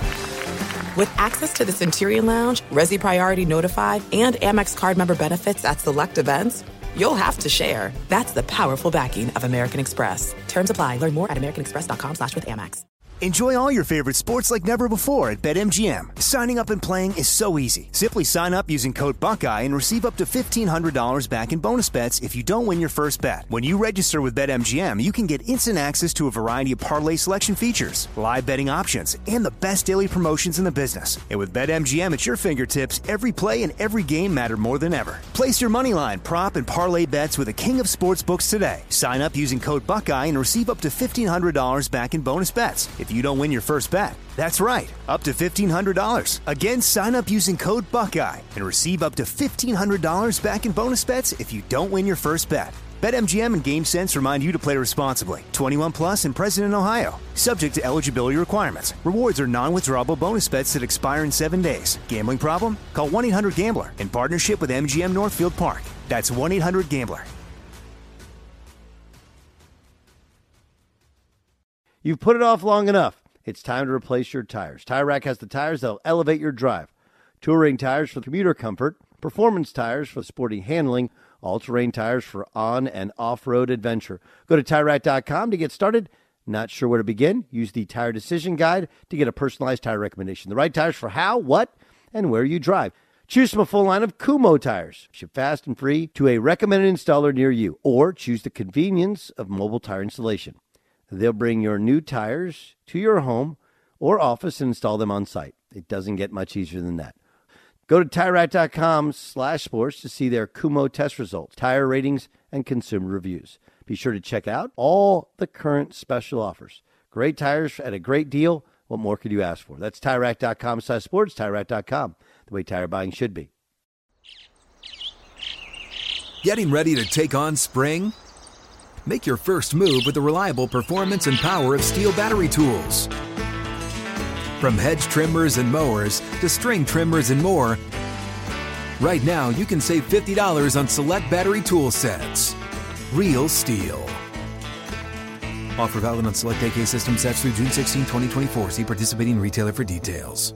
With access to the Centurion Lounge, Resi Priority Notified, and Amex card member benefits at select events, you'll have to share. That's the powerful backing of American Express. Terms apply. Learn more at americanexpress.com/withAmex. Enjoy all your favorite sports like never before at BetMGM. Signing up and playing is so easy. Simply sign up using code Buckeye and receive up to $1,500 back in bonus bets if you don't win your first bet. When you register with BetMGM, you can get instant access to a variety of parlay selection features, live betting options, and the best daily promotions in the business. And with BetMGM at your fingertips, every play and every game matter more than ever. Place your moneyline, prop, and parlay bets with the king of sportsbooks today. Sign up using code Buckeye and receive up to $1,500 back in bonus bets if you don't win your first bet. That's right, up to $1,500. Again, sign up using code Buckeye and receive up to $1,500 back in bonus bets if you don't win your first bet. BetMGM and GameSense remind you to play responsibly. 21 plus and present in Ohio. Subject to eligibility requirements. Rewards are non-withdrawable bonus bets that expire in 7 days. Gambling problem? Call 1-800-GAMBLER in partnership with MGM Northfield Park. That's 1-800-GAMBLER. You've put it off long enough. It's time to replace your tires. Tire Rack has the tires that'll elevate your drive. Touring tires for commuter comfort, performance tires for sporty handling, all-terrain tires for on- and off-road adventure. Go to TireRack.com to get started. Not sure where to begin? Use the Tire Decision Guide to get a personalized tire recommendation. The right tires for how, what, and where you drive. Choose from a full line of Kumho tires. Ship fast and free to a recommended installer near you. Or choose the convenience of mobile tire installation. They'll bring your new tires to your home or office and install them on site. It doesn't get much easier than that. Go to TireRack.com/sports to see their Kumho test results, tire ratings, and consumer reviews. Be sure to check out all the current special offers. Great tires at a great deal. What more could you ask for? That's TireRack.com/sports, TireRack.com, the way tire buying should be. Getting ready to take on spring? Make your first move with the reliable performance and power of Steel battery tools. From hedge trimmers and mowers to string trimmers and more, right now you can save $50 on select battery tool sets. Real Steel. Offer valid on select AK system sets through June 16, 2024. See participating retailer for details.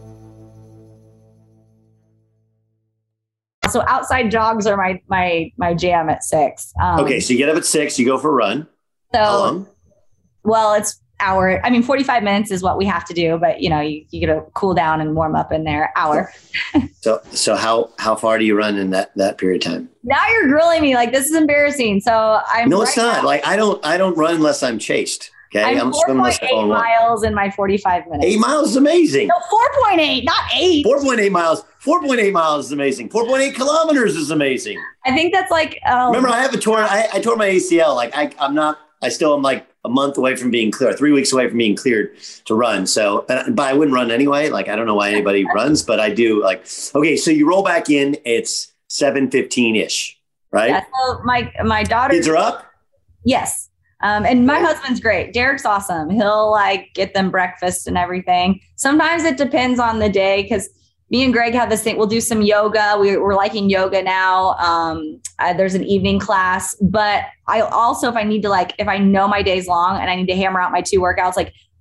So outside jogs are my jam at 6. Okay, so you get up at 6, you go for a run. How long? Well, it's 45 minutes is what we have to do, but you get to cool down and warm up in there. Hour. So how far do you run in that period of time? Now you're grilling me. Like, this is embarrassing. So No, it's not. Like, I don't run unless I'm chased. Okay, I'm 4.8 miles in my 45 minutes. 8 miles is amazing. No, 4.8, not 8. 4.8 miles. 4.8 miles is amazing. 4.8 kilometers is amazing. I think that's like. Remember, I have a torn. I tore my ACL. Like I still am like a month away from being clear, 3 weeks away from being cleared to run. So, but I wouldn't run anyway. Like, I don't know why anybody runs, but I do. Like, okay, so you roll back in. It's 7:15 ish, right? Yeah. So my daughter. Kids are up. Yes. And my husband's great. Derek's awesome. He'll get them breakfast and everything. Sometimes it depends on the day, because me and Greg have this thing. We'll do some yoga. We're liking yoga now. There's an evening class, but I also, if I need to, if I know my day's long and I need to hammer out my 2 workouts,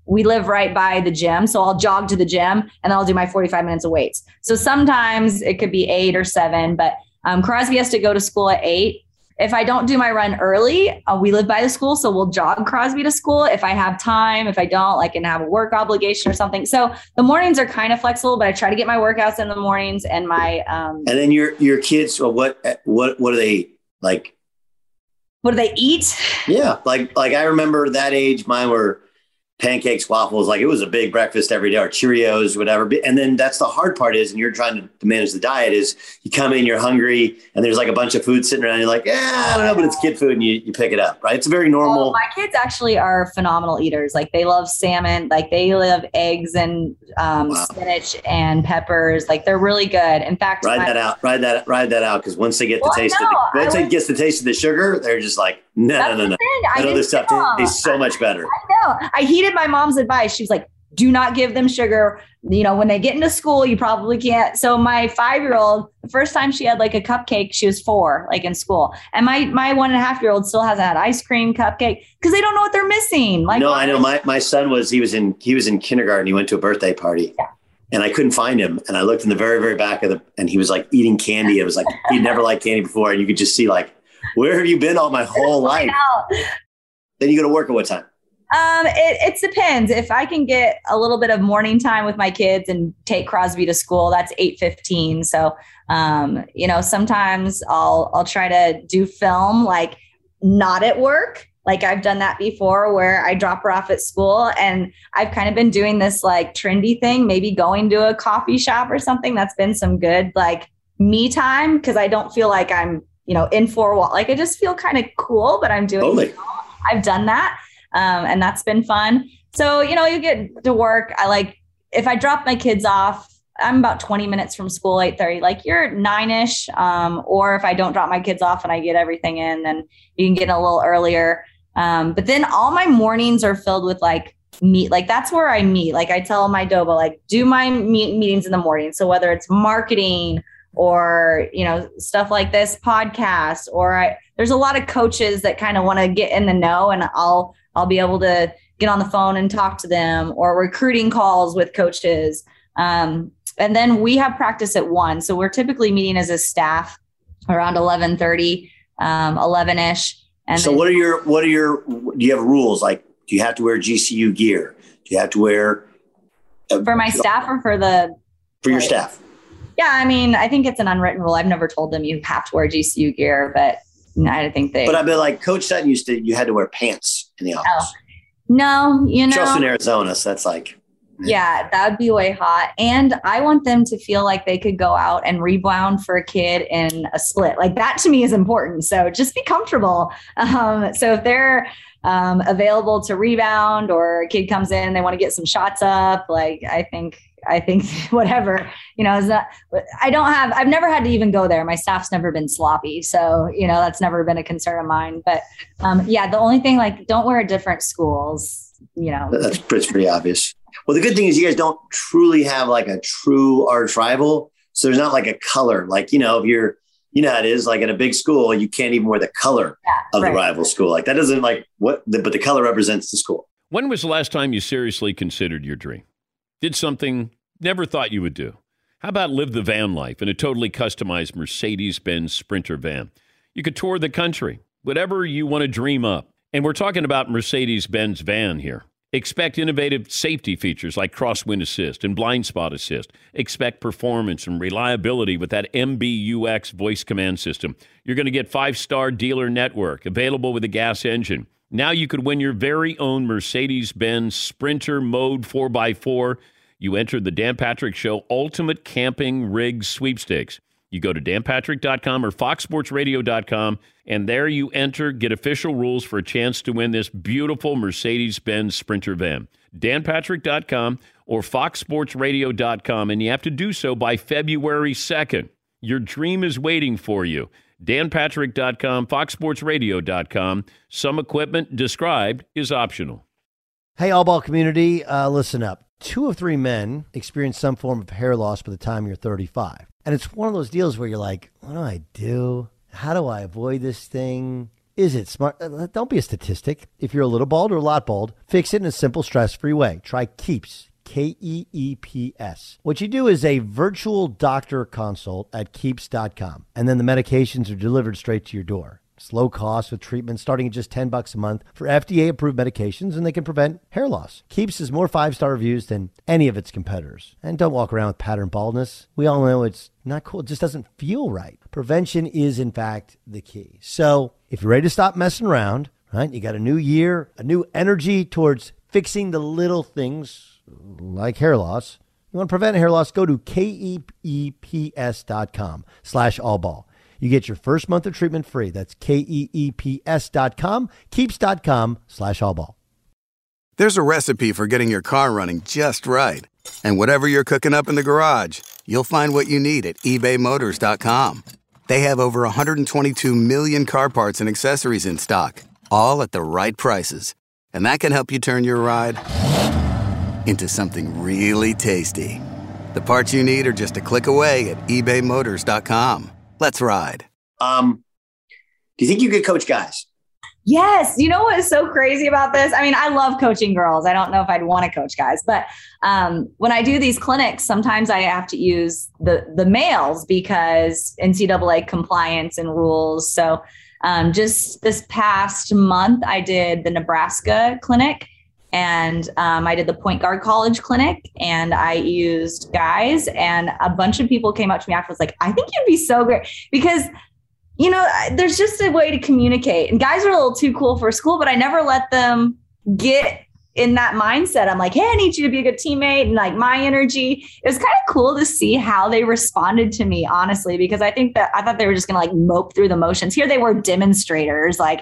we live right by the gym. So I'll jog to the gym and then I'll do my 45 minutes of weights. So sometimes it could be 8 or 7, but Crosby has to go to school at 8. If I don't do my run early, we live by the school, so we'll jog Crosby to school if I have time. If I don't, like, and have a work obligation or something. So the mornings are kind of flexible, but I try to get my workouts in the mornings and my. And then your kids, what do they like? What do they eat? Yeah, like I remember that age. Mine were pancakes, waffles, like it was a big breakfast every day, or Cheerios, whatever. And then that's the hard part is, and you're trying to manage the diet, is you come in, you're hungry, and there's like a bunch of food sitting around. You're like, I don't know, but it's kid food, and you pick it up, right? It's a very normal. Well, my kids actually are phenomenal eaters. Like they love salmon, like they love eggs and spinach and peppers. Like they're really good. In fact, ride that out. Because once they get the taste of the sugar, they're just like, no. That other stuff tastes so much better. I know. I heeded my mom's advice. She's like, do not give them sugar. You know, when they get into school, you probably can't. So my 5-year-old, the first time she had like a cupcake, she was 4, like in school. And my 1.5-year-old still hasn't had ice cream, cupcake, because they don't know what they're missing. Like, no, I know. My son he was in kindergarten. He went to a birthday party. Yeah. And I couldn't find him. And I looked in the very, very back and he was like eating candy. It was like, he'd never liked candy before. And you could just see like, where have you been all my whole life? Then you go to work at what time? It depends. If I can get a little bit of morning time with my kids and take Crosby to school, that's 8:15. So, sometimes I'll try to do film, like not at work. Like I've done that before where I drop her off at school, and I've kind of been doing this like trendy thing, maybe going to a coffee shop or something. That's been some good like me time, because I don't feel like I'm in 4 walls. Like I just feel kind of cool, but I'm doing it. I've done that. And that's been fun. So, you get to work. If I drop my kids off, I'm about 20 minutes from school, 8:30, like you're 9-ish. Or if I don't drop my kids off and I get everything in, then you can get in a little earlier. But then all my mornings are filled with like meet. Like that's where I meet. Like I tell my Doba, like do my meetings in the morning. So whether it's marketing or, stuff like this podcast, or there's a lot of coaches that kind of want to get in the know, and I'll be able to get on the phone and talk to them, or recruiting calls with coaches. And then we have practice at 1. So we're typically meeting as a staff around 11:30, 11-ish. And so do you have rules? Like, do you have to wear GCU gear? Do you have to wear for my staff or for your staff? Yeah. I mean, I think it's an unwritten rule. I've never told them you have to wear GCU gear, but I think But I've been like Coach Sutton you had to wear pants in the office. Oh. No, Just in Arizona. So that's like. Yeah, that would be way hot. And I want them to feel like they could go out and rebound for a kid in a split. Like that to me is important. So just be comfortable. So if they're available to rebound, or a kid comes in and they want to get some shots up, like I think whatever, is not, I've never had to even go there. My staff's never been sloppy. So, that's never been a concern of mine. But the only thing, like, don't wear at different schools, That's pretty obvious. Well, the good thing is you guys don't truly have like a true arch rival. So there's not like a color, like, if you're, how it is like in a big school, you can't even wear the color of the rival school. Like that doesn't but the color represents the school. When was the last time you seriously considered your dream? Did something never thought you would do? How about live the van life in a totally customized Mercedes-Benz Sprinter van? You could tour the country, whatever you want to dream up. And we're talking about Mercedes-Benz van here. Expect innovative safety features like crosswind assist and blind spot assist. Expect performance and reliability with that MBUX voice command system. You're going to get 5-star dealer network available with a gas engine. Now you could win your very own Mercedes-Benz Sprinter Mode 4x4. You enter the Dan Patrick Show Ultimate Camping Rig Sweepstakes. You go to danpatrick.com or foxsportsradio.com, and there you enter, get official rules for a chance to win this beautiful Mercedes-Benz Sprinter van. danpatrick.com or foxsportsradio.com, and you have to do so by February 2nd. Your dream is waiting for you. danpatrick.com, foxsportsradio.com. Some equipment described is optional. Hey, All Ball community, listen up. 2 of 3 men experience some form of hair loss by the time you're 35. And it's one of those deals where you're like, what do I do? How do I avoid this thing? Is it smart? Don't be a statistic. If you're a little bald or a lot bald, fix it in a simple, stress-free way. Try Keeps, Keeps. What you do is a virtual doctor consult at Keeps.com, and then the medications are delivered straight to your door. It's low cost with treatment starting at just $10 a month for FDA-approved medications, and they can prevent hair loss. Keeps has more 5-star reviews than any of its competitors. And don't walk around with pattern baldness. We all know it's not cool. It just doesn't feel right. Prevention is, in fact, the key. So if you're ready to stop messing around, right, you got a new year, a new energy towards fixing the little things like hair loss. You want to prevent hair loss, go to keeps.com/allball. You get your first month of treatment free. That's keeps.com, keeps.com/allball. There's a recipe for getting your car running just right. And whatever you're cooking up in the garage, you'll find what you need at ebaymotors.com. They have over 122 million car parts and accessories in stock, all at the right prices. And that can help you turn your ride into something really tasty. The parts you need are just a click away at ebaymotors.com. Let's ride. Do you think you could coach guys? Yes. You know what is so crazy about this? I mean, I love coaching girls. I don't know if I'd want to coach guys, but when I do these clinics, sometimes I have to use the males because NCAA compliance and rules. So just this past month, I did the Nebraska clinic, and I did the Point Guard College clinic, and I used guys, and a bunch of people came up to me afterwards like, I think you'd be so great, because, you know, there's just a way to communicate, and guys are a little too cool for school, but I never let them get in that mindset. I'm like, hey, I need you to be a good teammate, and like my energy. It was kind of cool to see how they responded to me, honestly, because I thought they were just going to like mope through the motions. Here they were demonstrators, like,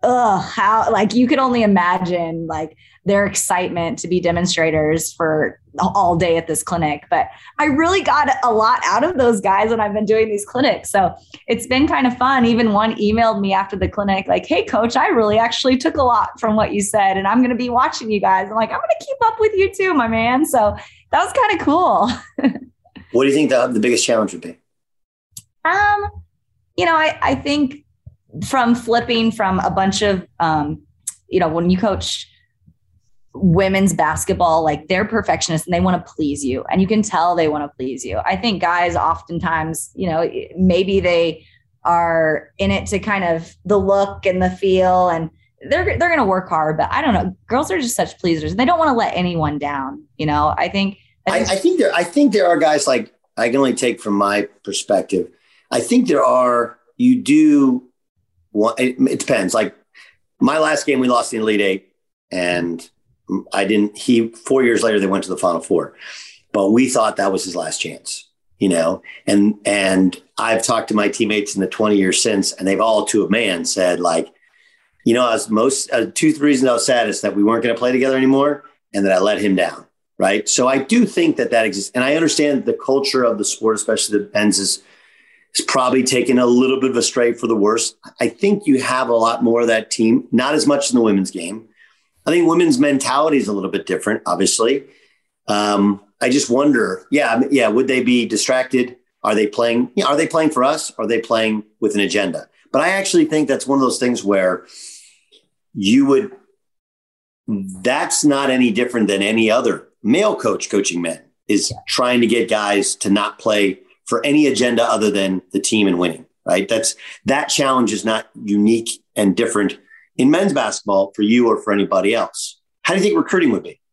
how, like, you could only imagine like their excitement to be demonstrators for all day at this clinic. But I really got a lot out of those guys when I've been doing these clinics. So it's been kind of fun. Even one emailed me after the clinic, like, hey, coach, I really actually took a lot from what you said, and I'm going to be watching you guys. I'm like, I'm going to keep up with you too, my man. So that was kind of cool. What do you think the biggest challenge would be? You know, I think from flipping from a bunch of, you know, when you coach women's basketball, like they're perfectionists and they want to please you, and you can tell they want to please you. I think guys oftentimes, you know, maybe they are in it to kind of the look and the feel, and they're going to work hard, but I don't know. Girls are just such pleasers, and they don't want to let anyone down. You know, I think there are guys, like, I can only take from my perspective. I think there are, you do want, it depends. Like my last game, we lost the Elite Eight, and 4 years later, they went to the Final Four, but we thought that was his last chance, you know? And I've talked to my teammates in the 20 years since, and they've all to a man said, like, you know, I was two reasons I was saddest that we weren't going to play together anymore, and that I let him down. Right. So I do think that exists. And I understand the culture of the sport, especially the men's, is probably taken a little bit of a stray for the worse. I think you have a lot more of that team, not as much in the women's game. I think women's mentality is a little bit different, obviously. I just wonder, would they be distracted? Are they playing? Are they playing for us? Or are they playing with an agenda? But I actually think that's one of those things where that's not any different than any other male coach coaching men, is trying to get guys to not play for any agenda other than the team and winning, right? That challenge is not unique and different in men's basketball for you or for anybody else. How do you think recruiting would be?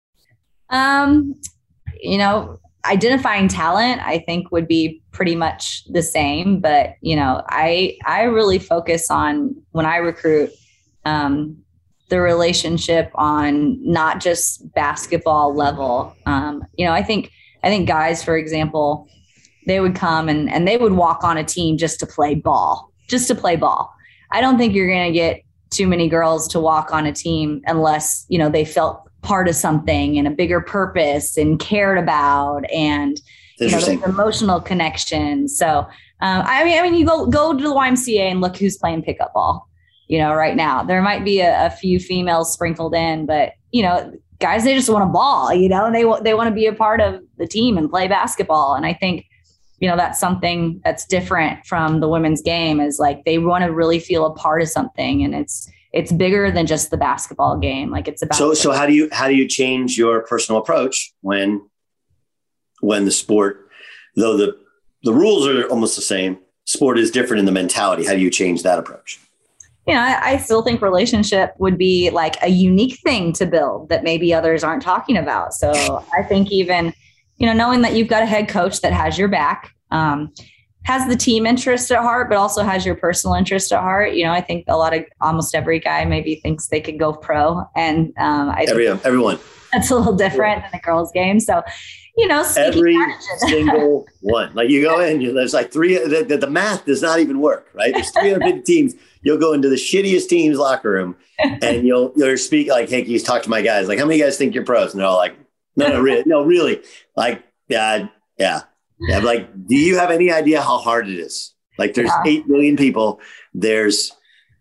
You know, identifying talent, I think, would be pretty much the same. But, you know, I really focus on, when I recruit, the relationship on not just basketball level. You know, I think guys, for example, they would come and they would walk on a team just to play ball. I don't think you're going to get too many girls to walk on a team unless, you know, they felt part of something and a bigger purpose and cared about, and, you know, the emotional connection. So, I mean, you go to the YMCA and look who's playing pickup ball, you know, right now. There might be a few females sprinkled in, but, you know, guys, they just want to ball, you know, and they want to be a part of the team and play basketball. And I think that's something that's different from the women's game, is like they want to really feel a part of something, and it's bigger than just the basketball game. Like it's about. So how do you change your personal approach when the sport, though the rules are almost the same, sport is different in the mentality? How do you change that approach? I still think relationship would be like a unique thing to build that maybe others aren't talking about. So I think even, knowing that you've got a head coach that has your back, has the team interest at heart, but also has your personal interest at heart. I think almost every guy maybe thinks they could go pro. And everyone. That's a little different than the girls' game. So, every single one. Like you go in, there's like three, the math does not even work, right? There's 350 teams. You'll go into the shittiest team's locker room and you'll speak like, hey, can you talk to my guys? Like, how many guys think you're pros? And they're all like, no, really. Like, yeah. I'm like, do you have any idea how hard it is? Like there's 8 million people. There's,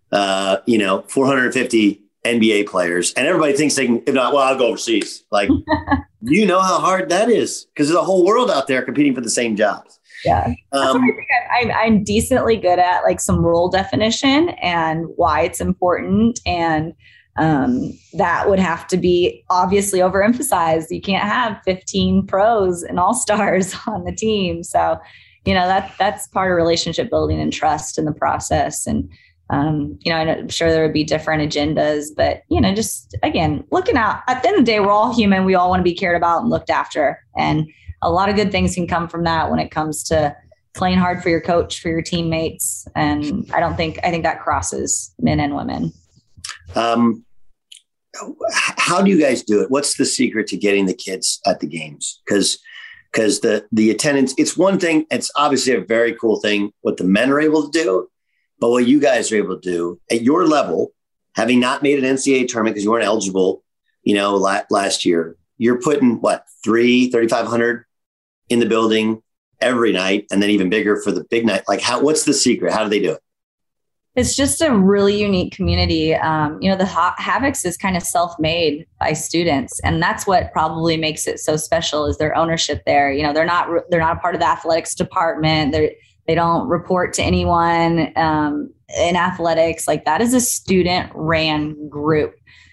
450 NBA players, and everybody thinks they can, if not, well, I'll go overseas. Like, you know how hard that is, because there's a whole world out there competing for the same jobs. Yeah. That's what I think I'm decently good at, like some role definition and why it's important. And that would have to be obviously overemphasized. You can't have 15 pros and all-stars on the team. So, that's part of relationship building and trust in the process. And, I'm sure there would be different agendas, but, just again, looking out. At the end of the day, we're all human. We all want to be cared about and looked after. And a lot of good things can come from that when it comes to playing hard for your coach, for your teammates. And I think that crosses men and women. How do you guys do it? What's the secret to getting the kids at the games? Because the attendance, it's one thing. It's obviously a very cool thing what the men are able to do. But what you guys are able to do at your level, having not made an NCAA tournament because you weren't eligible, last year, you're putting 3,500 in the building every night, and then even bigger for the big night. Like, what's the secret? How do they do it? It's just a really unique community. The Havocs is kind of self-made by students, and that's what probably makes it so special is their ownership there. They're not a part of the athletics department. They don't report to anyone in athletics. Like that is a student-ran group.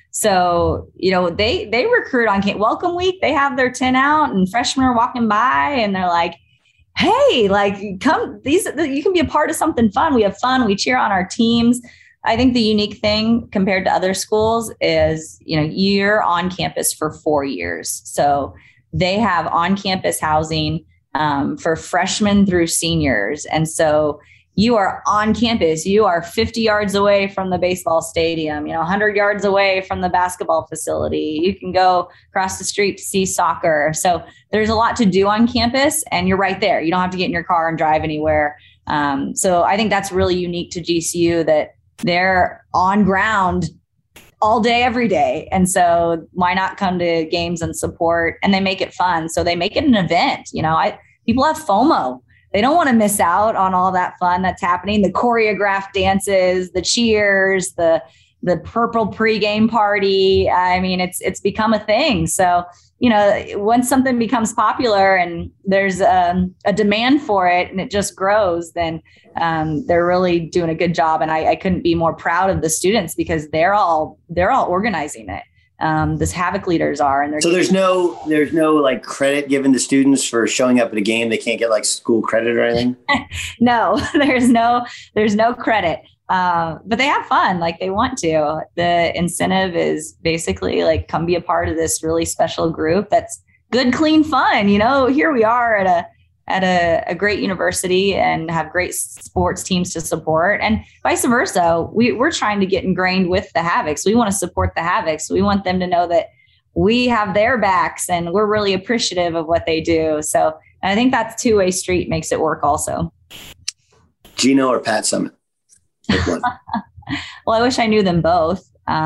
So, they recruit on welcome week. They have their 10 out and freshmen are walking by and they're like, hey, like come, you can be a part of something fun. We have fun. We cheer on our teams. I think the unique thing compared to other schools is, you're on campus for 4 years. So they have on-campus housing for freshmen through seniors. And so you are on campus, you are 50 yards away from the baseball stadium, 100 yards away from the basketball facility. You can go across the street to see soccer. So there's a lot to do on campus and you're right there. You don't have to get in your car and drive anywhere. So I think that's really unique to GCU that they're on ground all day, every day. And so why not come to games and support? And they make it fun. So they make it an event. People have FOMO. They don't want to miss out on all that fun that's happening. The choreographed dances, the cheers, the purple pregame party. I mean, it's become a thing. So, once something becomes popular and there's a demand for it and it just grows, then they're really doing a good job. And I couldn't be more proud of the students because they're all organizing it. This Havoc leaders are, and so there's no like credit given to students for showing up at a game. They can't get like school credit or anything. No, there's no credit. But they have fun. Like they want to. The incentive is basically like come be a part of this really special group. That's good, clean fun. Here we are at a great university and have great sports teams to support, and vice versa. We're trying to get ingrained with the Havocs. We want to support the Havocs. We want them to know that we have their backs and we're really appreciative of what they do. So I think that's two-way street makes it work also. Gino or Pat Summitt? Well, I wish I knew them both.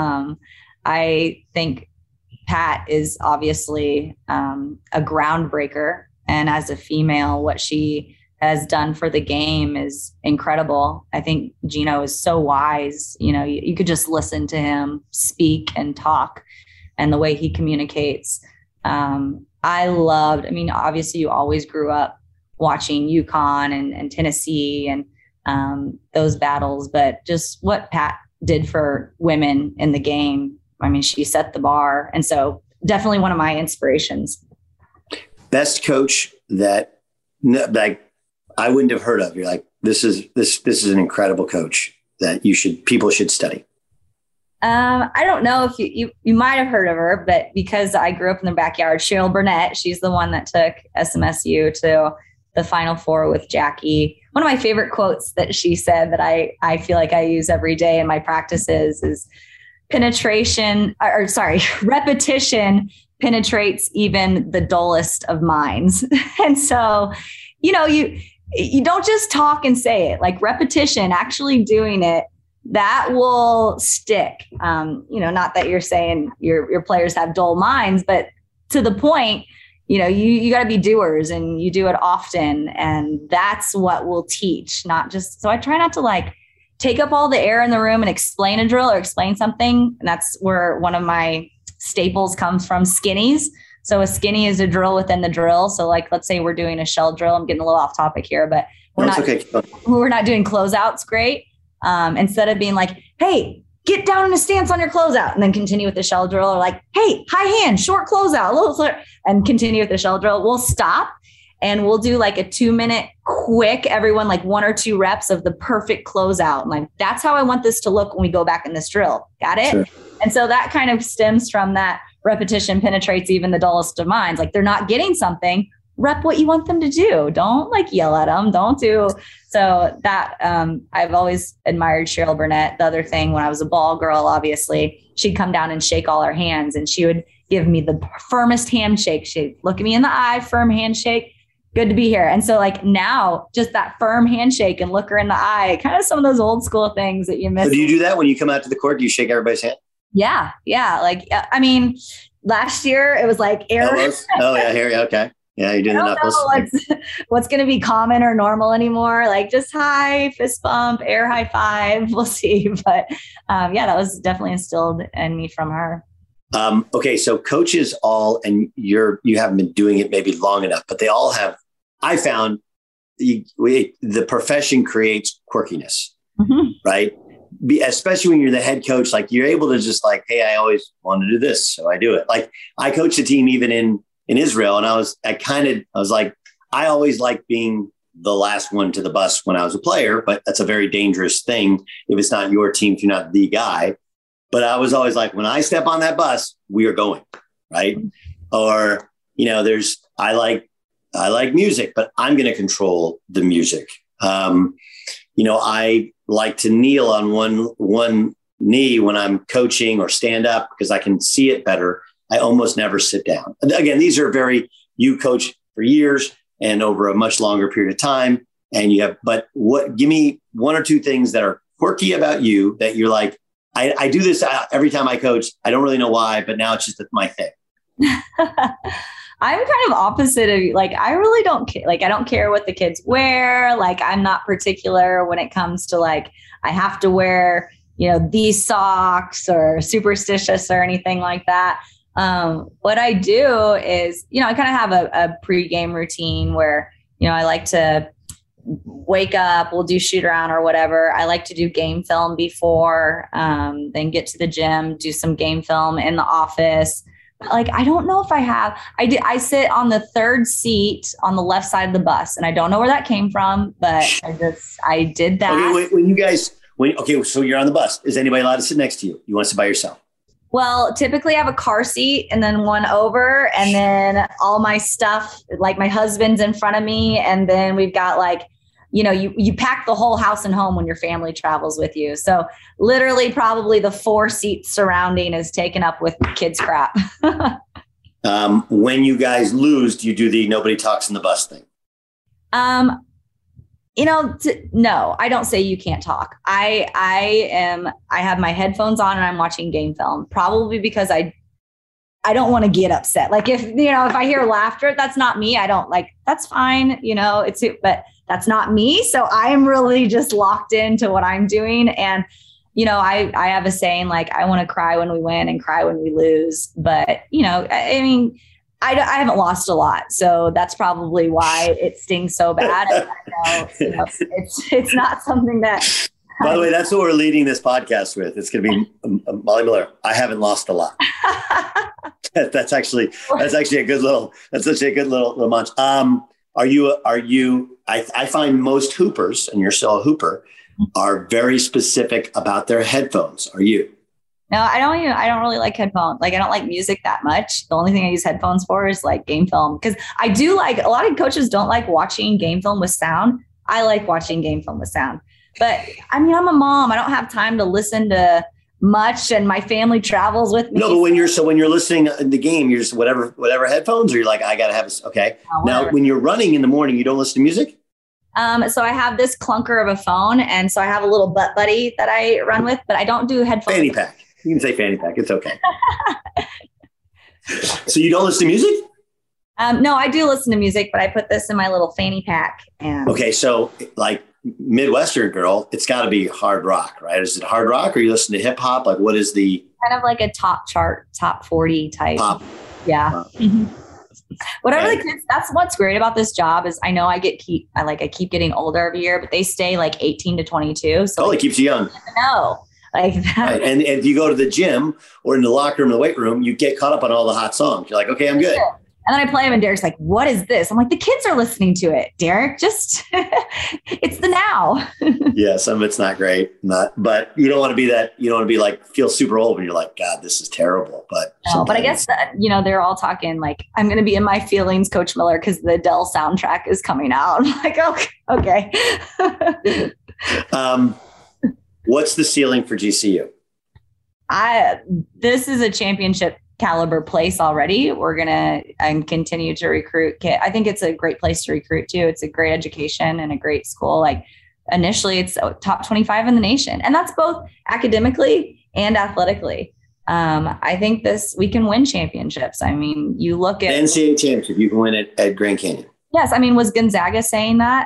I think Pat is obviously a groundbreaker. And as a female, what she has done for the game is incredible. I think Gino is so wise. You could just listen to him speak and talk and the way he communicates. Obviously you always grew up watching UConn and Tennessee and those battles, but just what Pat did for women in the game. I mean, she set the bar. And so definitely one of my inspirations. Best coach that like I wouldn't have heard of. You're like, this is an incredible coach that people should study. I don't know if you might have heard of her, but because I grew up in the backyard, Cheryl Burnett, she's the one that took SMSU to the Final Four with Jackie. One of my favorite quotes that she said that I feel like I use every day in my practices is repetition penetrates even the dullest of minds. And so, you don't just talk and say it, like repetition, actually doing it, that will stick. Not that you're saying your players have dull minds, but to the point, you got to be doers and you do it often. And that's what we'll teach, not just, so I try not to like take up all the air in the room and explain a drill or explain something. And that's where one of my staples comes from, skinnies. So a skinny is a drill within the drill. So like, let's say we're doing a shell drill. I'm getting a little off topic here, but we're not doing closeouts. Great. Instead of being like, hey, get down in a stance on your closeout and then continue with the shell drill, or like, hey, high hand, short closeout, a little slower, and continue with the shell drill. We'll stop and we'll do like a 2-minute quick, everyone like 1 or 2 reps of the perfect closeout. And like, that's how I want this to look when we go back in this drill. Got it? Sure. And so that kind of stems from that repetition penetrates even the dullest of minds. Like they're not getting something, rep what you want them to do. Don't like yell at them. Don't do. So that I've always admired Cheryl Burnett. The other thing, when I was a ball girl, obviously, she'd come down and shake all our hands and she would give me the firmest handshake. She'd look at me in the eye, firm handshake. Good to be here. And so like now just that firm handshake and look her in the eye, kind of some of those old school things that you miss. So do you do that when you come out to the court? Do you shake everybody's hand? Yeah. Yeah. Like, I mean, last year it was like air. Oh yeah. Here. Okay. Yeah. You're doing the knuckles. What's going to be common or normal anymore? Like just hi, fist bump, air high five. We'll see. But yeah, that was definitely instilled in me from her. Okay. So coaches all, and you haven't been doing it maybe long enough, but they all have, I found the profession creates quirkiness, right? Especially when you're the head coach, like you're able to just like, hey, I always want to do this, so I do it. Like I coached a team even in Israel, and I was like, I always liked being the last one to the bus when I was a player, but that's a very dangerous thing if it's not your team, if you're not the guy. But I was always like, when I step on that bus, we are going, right? Or I like music, but I'm going to control the music. I like to kneel on one knee when I'm coaching or stand up because I can see it better. I almost never sit down. Again, these are you coach for years and over a much longer period of time. And give me 1 or 2 things that are quirky about you that you're like, I do this every time I coach. I don't really know why, but now it's just my thing. I'm kind of opposite of you. Like, I really don't care. Like, I don't care what the kids wear. Like, I'm not particular when it comes to like, I have to wear, these socks or superstitious or anything like that. What I do is, I kind of have a pregame routine where, I like to wake up, we'll do shoot around or whatever. I like to do game film before, then get to the gym, do some game film in the office. Like, I don't know if I sit on the 3rd seat on the left side of the bus, and I don't know where that came from, but I did that. Okay, so you're on the bus. Is anybody allowed to sit next to you? You want to sit by yourself? Well, typically I have a car seat and then one over, and then all my stuff, like my husband's in front of me. And then we've got like, you pack the whole house and home when your family travels with you. So literally probably the 4 seats surrounding is taken up with kids crap. When you guys lose, do you do the nobody talks in the bus thing? No, I don't say you can't talk. I have my headphones on and I'm watching game film, probably because I don't want to get upset. Like if I hear laughter, that's not me. I don't like, that's fine. But that's not me. So I am really just locked into what I'm doing. And, I have a saying, like, I want to cry when we win and cry when we lose. But, I haven't lost a lot, so that's probably why it stings so bad. I know, it's not something that. By the way, that's what we're leading this podcast with. It's going to be Molly Miller. I haven't lost a lot. That's actually a good little. That's such a good little munch. Are you? I find most hoopers, and you're still a hooper, are very specific about their headphones. Are you? No, I don't really like headphones. Like, I don't like music that much. The only thing I use headphones for is like game film. Because I do like, a lot of coaches don't like watching game film with sound. I like watching game film with sound. But I mean, I'm a mom. I don't have time to listen to much, and my family travels with me. No, but when you're listening to the game, you're just whatever headphones, or you're like, I gotta have this. Okay. Now, when you're running in the morning, you don't listen to music? So I have this clunker of a phone, and so I have a little butt buddy that I run with, but I don't do headphones. Fanny pack. You can say fanny pack. It's okay. So you don't listen to music? No, I do listen to music, but I put this in my little fanny pack. And okay, so like Midwestern girl, it's got to be hard rock, right? Is it hard rock, or you listen to hip hop? Like, what is the kind of like a top 40 type? Pop. Yeah. Whatever the kids. That's what's great about this job is I know I keep getting older every year, but they stay like 18 to 22. So it keeps you young. No. Like that. Right. And if you go to the gym or in the locker room, the weight room, you get caught up on all the hot songs. You're like, okay, I'm good. And then I play them, and Derek's like, what is this? I'm like, the kids are listening to it, Derek. Just, it's the now. Yeah, some of it's not great. But you don't want to be that. You don't want to be like, feel super old when you're like, God, this is terrible. But I guess that, they're all talking like, I'm going to be in my feelings, Coach Miller, because the Adele soundtrack is coming out. I'm like, okay. What's the ceiling for GCU? This is a championship caliber place already. We're going to continue to recruit. I think it's a great place to recruit too. It's a great education and a great school. Like initially it's top 25 in the nation, and that's both academically and athletically. I think we can win championships. I mean, you look at NCAA championship, you can win it at Grand Canyon. Yes. I mean, was Gonzaga saying that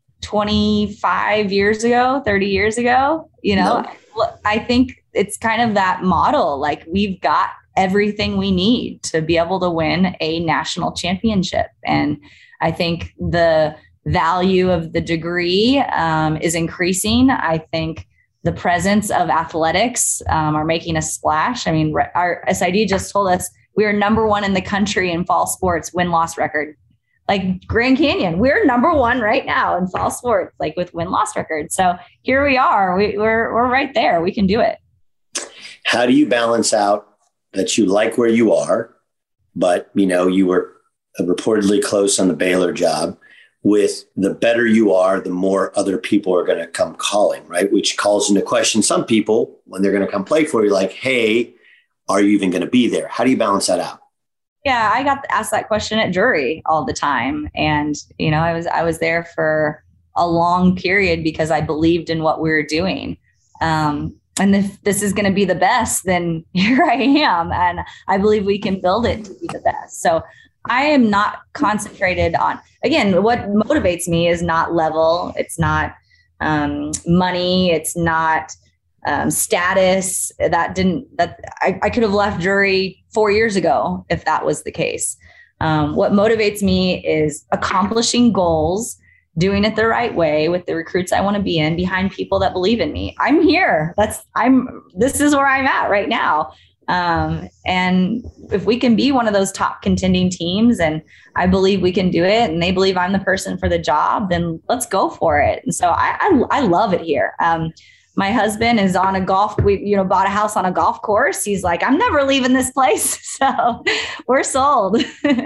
25 years ago, 30 years ago? No. I think it's kind of that model. Like, we've got everything we need to be able to win a national championship. And I think the value of the degree is increasing. I think the presence of athletics are making a splash. I mean, our SID just told us we are number one in the country in fall sports win-loss record. Like Grand Canyon, we're number one right now in fall sports, like with win-loss record. So here we are. We're right there. We can do it. How do you balance out that you like where you are, but you were reportedly close on the Baylor job, with the better you are, the more other people are going to come calling, right? Which calls into question some people when they're going to come play for you, like, hey, are you even going to be there? How do you balance that out? Yeah, I got asked that question at Drury all the time. And, I was there for a long period because I believed in what we were doing. And if this is going to be the best, then here I am. And I believe we can build it to be the best. So I am not concentrated on, again, what motivates me is not level. It's not money. It's not status. I could have left Drury 4 years ago if that was the case. What motivates me is accomplishing goals, doing it the right way with the recruits I want to be in, behind people that believe in me. I'm here. This is where I'm at right now. And if we can be one of those top contending teams, and I believe we can do it, and they believe I'm the person for the job, then let's go for it. And so I love it here. My husband is on we bought a house on a golf course. He's like, I'm never leaving this place. So we're sold.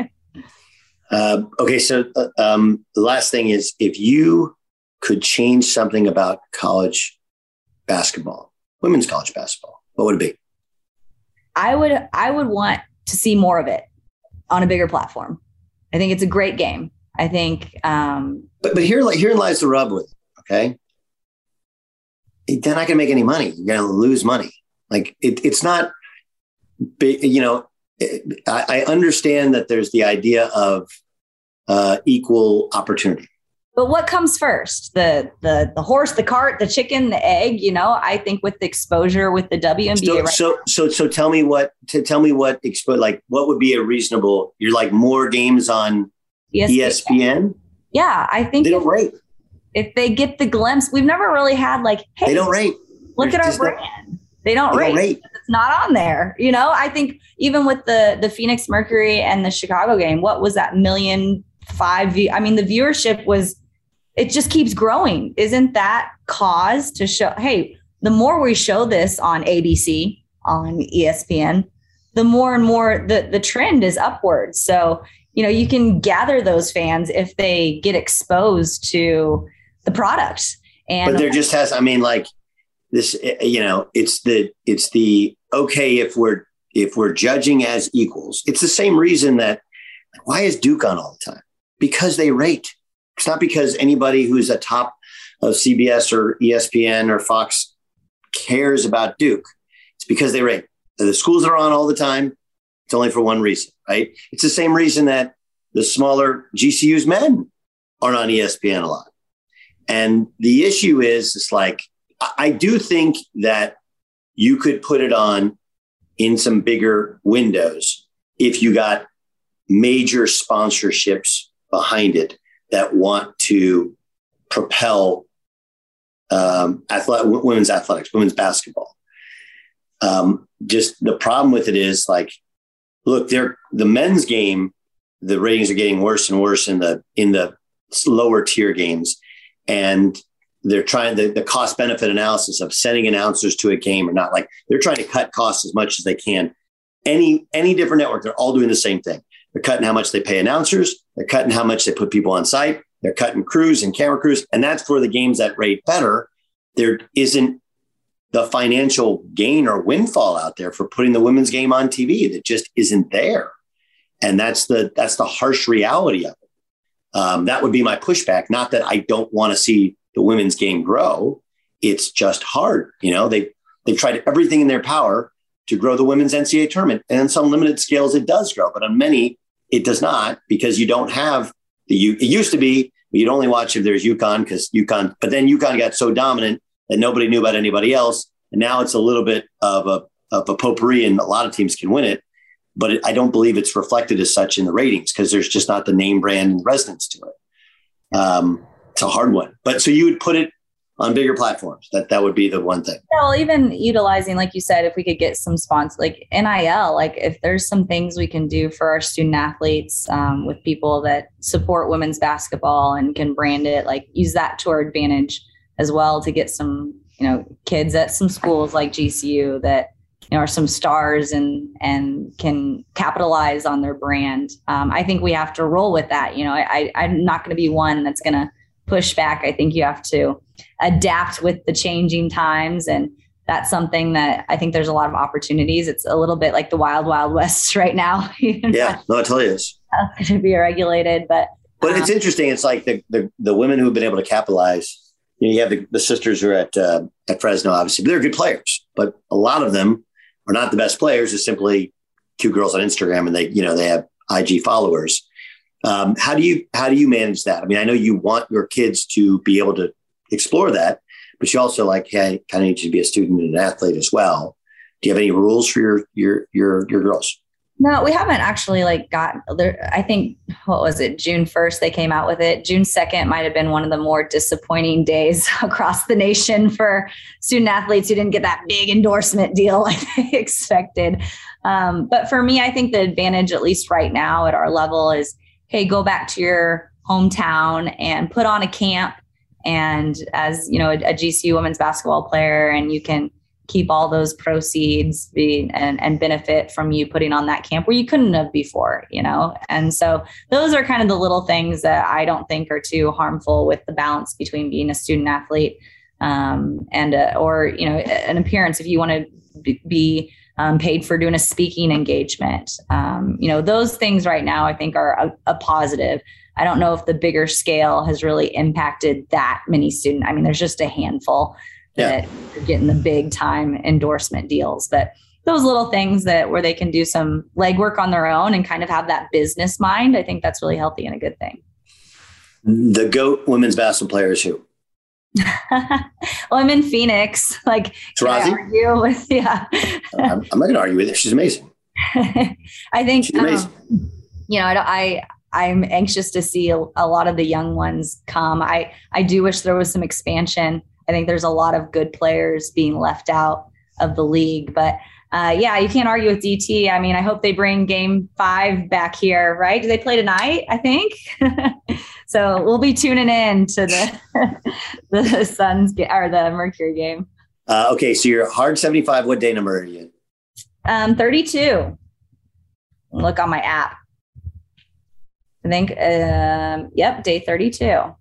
Okay. So the last thing is, if you could change something about college basketball, women's college basketball, what would it be? I would want to see more of it on a bigger platform. I think it's a great game. I think, but herein lies the rub with it, okay? They're not going to make any money. You're going to lose money. Like it's not big. I understand that there's the idea of equal opportunity, But what comes first? The horse, the cart, the chicken, the egg, I think with the exposure with the WNBA. So tell me what what would be a reasonable, you're like more games on ESPN? Yeah, I think they don't rate. If they get the glimpse, we've never really had hey, they don't rate. Look at our brand. They don't rate. It's not on there. I think even with the Phoenix Mercury and the Chicago game, what was that 1.5 million? I mean, the viewership it just keeps growing. Isn't that cause to show, hey, the more we show this on ABC, on ESPN, the more and more the trend is upwards. So, you can gather those fans if they get exposed to the product. But there just has, this, it's the okay, if we're judging as equals. It's the same reason that why is Duke on all the time? Because they rate. It's not because anybody who's a top of CBS or ESPN or Fox cares about Duke. It's because they rate. The schools are on all the time. It's only for one reason, right? It's the same reason that the smaller GCU's men aren't on ESPN a lot. And the issue is, I do think that you could put it on in some bigger windows if you got major sponsorships behind it that want to propel women's athletics, women's basketball. Just the problem with it is look, the men's game, the ratings are getting worse and worse in the lower tier games. And they're trying the cost benefit analysis of sending announcers to a game or not. They're trying to cut costs as much as they can. Any different network, they're all doing the same thing. They're cutting how much they pay announcers. They're cutting how much they put people on site. They're cutting crews and camera crews. And that's for the games that rate better. There isn't the financial gain or windfall out there for putting the women's game on TV. That just isn't there. And that's the harsh reality of it. That would be my pushback. Not that I don't want to see the women's game grow. It's just hard. They've tried everything in their power to grow the women's NCAA tournament. And on some limited scales, it does grow. But on many, it does not, because you don't have it used to be, you'd only watch if there's UConn, but then UConn got so dominant that nobody knew about anybody else. And now it's a little bit of a potpourri, and a lot of teams can win it. But I don't believe it's reflected as such in the ratings because there's just not the name brand and resonance to it. It's a hard one. But so you would put it on bigger platforms. That would be the one thing. Yeah, well, even utilizing, like you said, if we could get some sponsors like NIL, if there's some things we can do for our student athletes with people that support women's basketball and can brand it, use that to our advantage as well to get some, kids at some schools like GCU that, are some stars and can capitalize on their brand. I think we have to roll with that. I'm not going to be one that's going to push back. I think you have to adapt with the changing times. And that's something that I think there's a lot of opportunities. It's a little bit like the wild, wild west right now. Yeah, no, it totally is. It's going to be regulated, but it's interesting. It's like the women who have been able to capitalize. You have the sisters who are at Fresno, obviously, but they're good players, but a lot of them are not the best players. They're simply two girls on Instagram and they have IG followers. How do you manage that? I mean, I know you want your kids to be able to explore that, but you also kind of need you to be a student and an athlete as well. Do you have any rules for your girls? No, we haven't actually got there. I think, what was it? June 1st, they came out with it. June 2nd might've been one of the more disappointing days across the nation for student athletes who didn't get that big endorsement deal like they expected. But for me, I think the advantage, at least right now at our level, is, hey, go back to your hometown and put on a camp. And as a GCU women's basketball player, and you can keep all those proceeds and benefit from you putting on that camp where you couldn't have before, And so those are kind of the little things that I don't think are too harmful with the balance between being a student athlete and an appearance. If you want to be paid for doing a speaking engagement, those things right now I think are a positive. I don't know if the bigger scale has really impacted that many students. I mean, there's just a handful that are getting the big time endorsement deals, but those little things where they can do some legwork on their own and kind of have that business mind, I think that's really healthy and a good thing. The GOAT women's basketball player is who? Well, I'm in Phoenix. Like, Taurasi? argue with, yeah. I'm not going to argue with her. She's amazing. I think, She's amazing. I'm anxious to see a lot of the young ones come. I do wish there was some expansion. I think there's a lot of good players being left out of the league, but you can't argue with DT. I mean, I hope they bring Game 5 back here, right? Do they play tonight? I think. So we'll be tuning in to the Suns or the Mercury game. Okay, so you're hard 75. What day number are you? 32. Look on my app. I think, day 32. And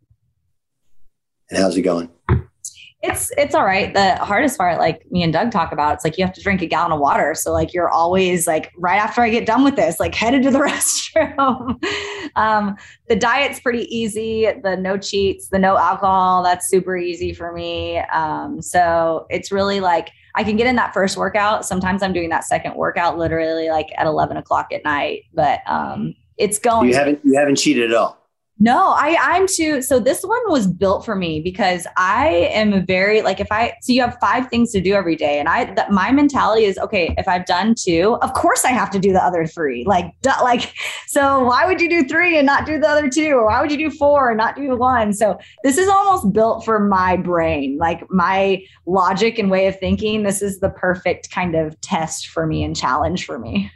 how's it going? It's all right. The hardest part, like me and Doug talk about, it's like you have to drink a gallon of water. So like you're always like, right after I get done with this, like headed to the restroom. The diet's pretty easy. The no cheats, the no alcohol, that's super easy for me. So it's really like I can get in that first workout. Sometimes I'm doing that second workout literally like at 11 o'clock at night, but it's going. You haven't cheated at all. No, I'm too. So this one was built for me because I am very like, so you have 5 things to do every day. And my mentality is, okay, if I've done 2, of course I have to do the other 3. So why would you do 3 and not do the other 2? Or why would you do 4 and not do 1? So this is almost built for my brain, like my logic and way of thinking. This is the perfect kind of test for me and challenge for me.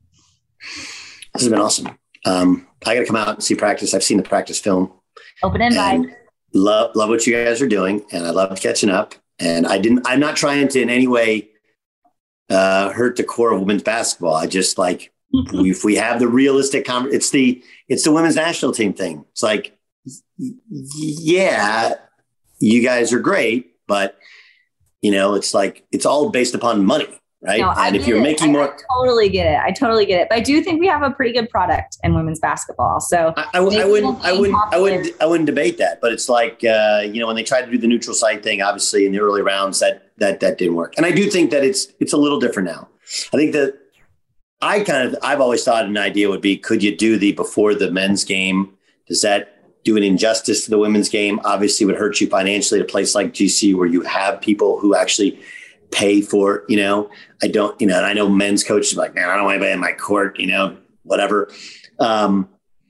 This has been awesome. I got to come out and see practice. I've seen the practice film. Open invite. Love what you guys are doing, and I loved catching up. And I'm not trying to in any way hurt the core of women's basketball. I just like if we have the realistic it's the women's national team thing. It's like, yeah, you guys are great, but it's like it's all based upon money. Right. No, and if you're making more, I totally get it. But I do think we have a pretty good product in women's basketball. So I wouldn't debate that. But it's like, when they tried to do the neutral site thing, obviously in the early rounds, that didn't work. And I do think that it's a little different now. I think that I've always thought an idea would be, could you do the before the men's game? Does that do an injustice to the women's game? Obviously, it would hurt you financially at a place like GC where you have people who actually pay for, I don't, and I know men's coaches are like, man, I don't want anybody in my court, whatever. But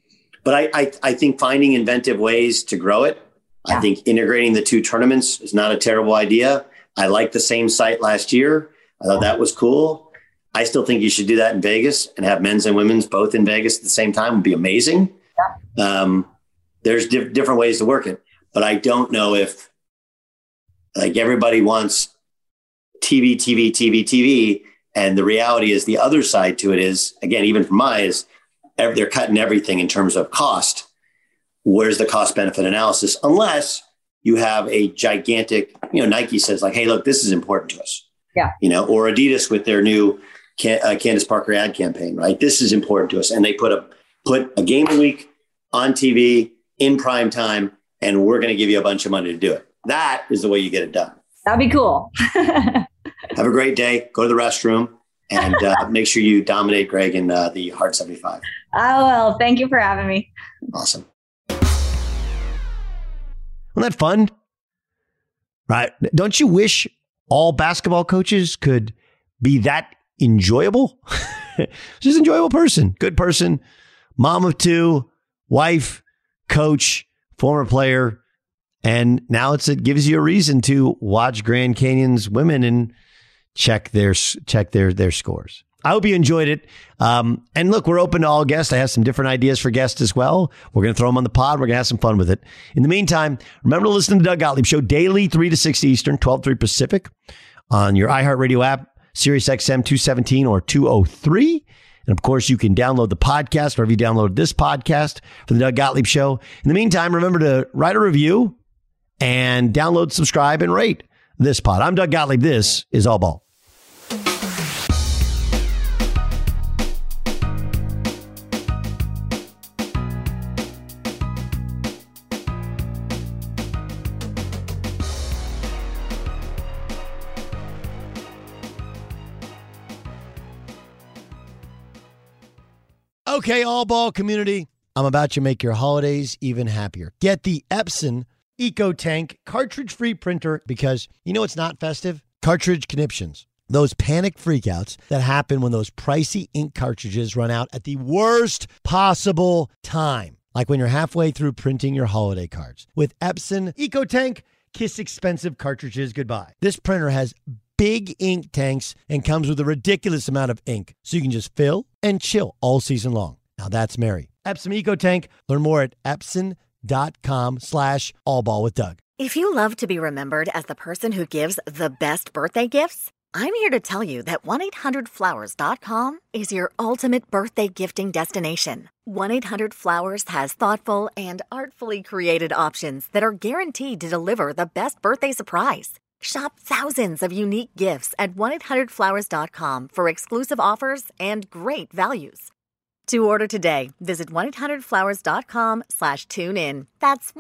I think finding inventive ways to grow it, yeah. I think integrating the 2 tournaments is not a terrible idea. I liked the same site last year. I thought that was cool. I still think you should do that in Vegas and have men's and women's both in Vegas at the same time would be amazing. Yeah. There's different ways to work it, but I don't know if like everybody wants TV. And the reality is the other side to it is, again, even from my is they're cutting everything in terms of cost. Where's the cost benefit analysis? Unless you have a gigantic, Nike says like, hey, look, this is important to us. Yeah. Or Adidas with their new Candace Parker ad campaign, right? This is important to us. And they put a game a week on TV in prime time, and we're going to give you a bunch of money to do it. That is the way you get it done. That'd be cool. Have a great day. Go to the restroom and make sure you dominate Greg in the Hard 75. Oh, well, thank you for having me. Awesome. Wasn't that fun? Right. Don't you wish all basketball coaches could be that enjoyable? Just an enjoyable person, good person, mom of 2, wife, coach, former player. And now it gives you a reason to watch Grand Canyon's women and check their scores. I hope you enjoyed it. And look, we're open to all guests. I have some different ideas for guests as well. We're going to throw them on the pod. We're going to have some fun with it. In the meantime, remember to listen to the Doug Gottlieb Show daily, 3 to 6 Eastern, 12 3 Pacific on your iHeartRadio app, Sirius XM 217 or 203. And of course, you can download the podcast wherever you download this podcast for the Doug Gottlieb Show. In the meantime, remember to write a review and download, subscribe, and rate this pod. I'm Doug Gottlieb. This is All Ball. Okay, All Ball community. I'm about to make your holidays even happier. Get the Epson EcoTank cartridge-free printer because you know it's not festive? Cartridge conniptions. Those panic freakouts that happen when those pricey ink cartridges run out at the worst possible time. Like when you're halfway through printing your holiday cards. With Epson EcoTank, kiss expensive cartridges goodbye. This printer has big ink tanks and comes with a ridiculous amount of ink, so you can just fill and chill all season long. Now that's merry. Epson EcoTank. Learn more at epson.com/allballwithdoug. If you love to be remembered as the person who gives the best birthday gifts, I'm here to tell you that 1-800-Flowers.com is your ultimate birthday gifting destination. 1-800-Flowers has thoughtful and artfully created options that are guaranteed to deliver the best birthday surprise. Shop thousands of unique gifts at 1-800-Flowers.com for exclusive offers and great values. To order today, visit 1-800-Flowers.com/tune-in. That's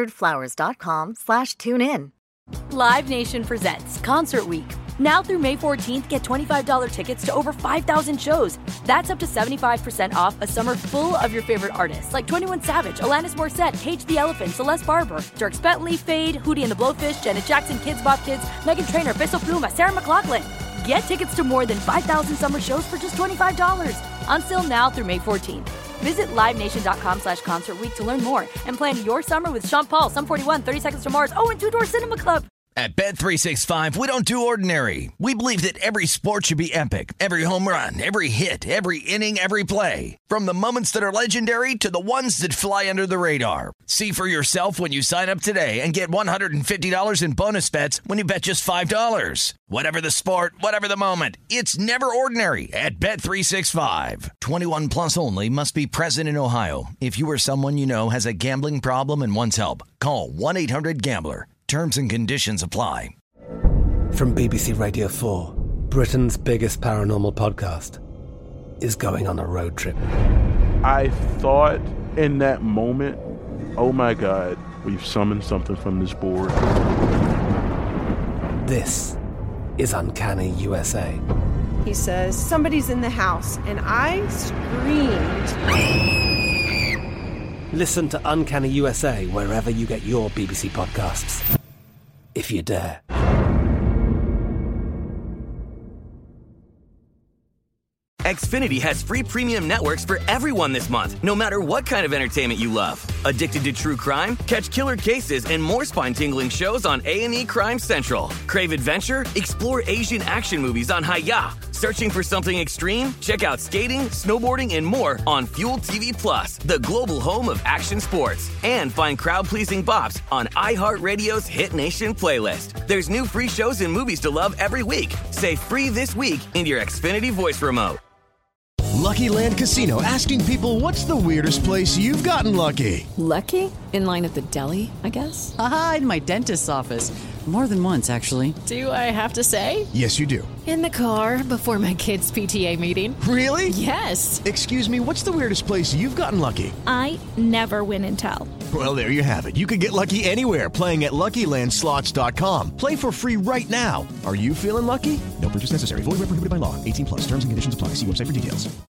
1-800-Flowers.com/tune-in. Live Nation presents Concert Week. Now through May 14th, get $25 tickets to over 5,000 shows. That's up to 75% off a summer full of your favorite artists like 21 Savage, Alanis Morissette, Cage the Elephant, Celeste Barber, Dierks Bentley, Fade, Hootie and the Blowfish, Janet Jackson, Kids Bop Kids, Meghan Trainor, Peso Pluma, Sarah McLachlan. Get tickets to more than 5,000 summer shows for just $25. Until now through May 14th. Visit LiveNation.com/Concert Week to learn more and plan your summer with Sean Paul, Sum 41, 30 Seconds to Mars, and Two Door Cinema Club. At Bet365, we don't do ordinary. We believe that every sport should be epic. Every home run, every hit, every inning, every play. From the moments that are legendary to the ones that fly under the radar. See for yourself when you sign up today and get $150 in bonus bets when you bet just $5. Whatever the sport, whatever the moment, it's never ordinary at Bet365. 21 plus only. Must be present in Ohio. If you or someone you know has a gambling problem and wants help, call 1-800-GAMBLER. Terms and conditions apply. From BBC Radio 4, Britain's biggest paranormal podcast is going on a road trip. I thought in that moment, oh my God, we've summoned something from this board. This is Uncanny USA. He says, somebody's in the house, and I screamed. Listen to Uncanny USA wherever you get your BBC podcasts, if you dare. Xfinity has free premium networks for everyone this month, no matter what kind of entertainment you love. Addicted to true crime? Catch killer cases and more spine-tingling shows on A&E Crime Central. Crave adventure? Explore Asian action movies on Hi-Ya. Searching for something extreme? Check out skating, snowboarding, and more on Fuel TV Plus, the global home of action sports. And find crowd-pleasing bops on iHeartRadio's Hit Nation playlist. There's new free shows and movies to love every week. Say free this week in your Xfinity voice remote. Lucky Land Casino, asking people, what's the weirdest place you've gotten lucky? Lucky? In line at the deli, I guess? Aha, in my dentist's office. More than once, actually. Do I have to say? Yes, you do. In the car before my kids' PTA meeting. Really? Yes. Excuse me, what's the weirdest place you've gotten lucky? I never win and tell. Well, there you have it. You can get lucky anywhere, playing at LuckyLandSlots.com. Play for free right now. Are you feeling lucky? No purchase necessary. Void where prohibited by law. 18 plus. Terms and conditions apply. See website for details.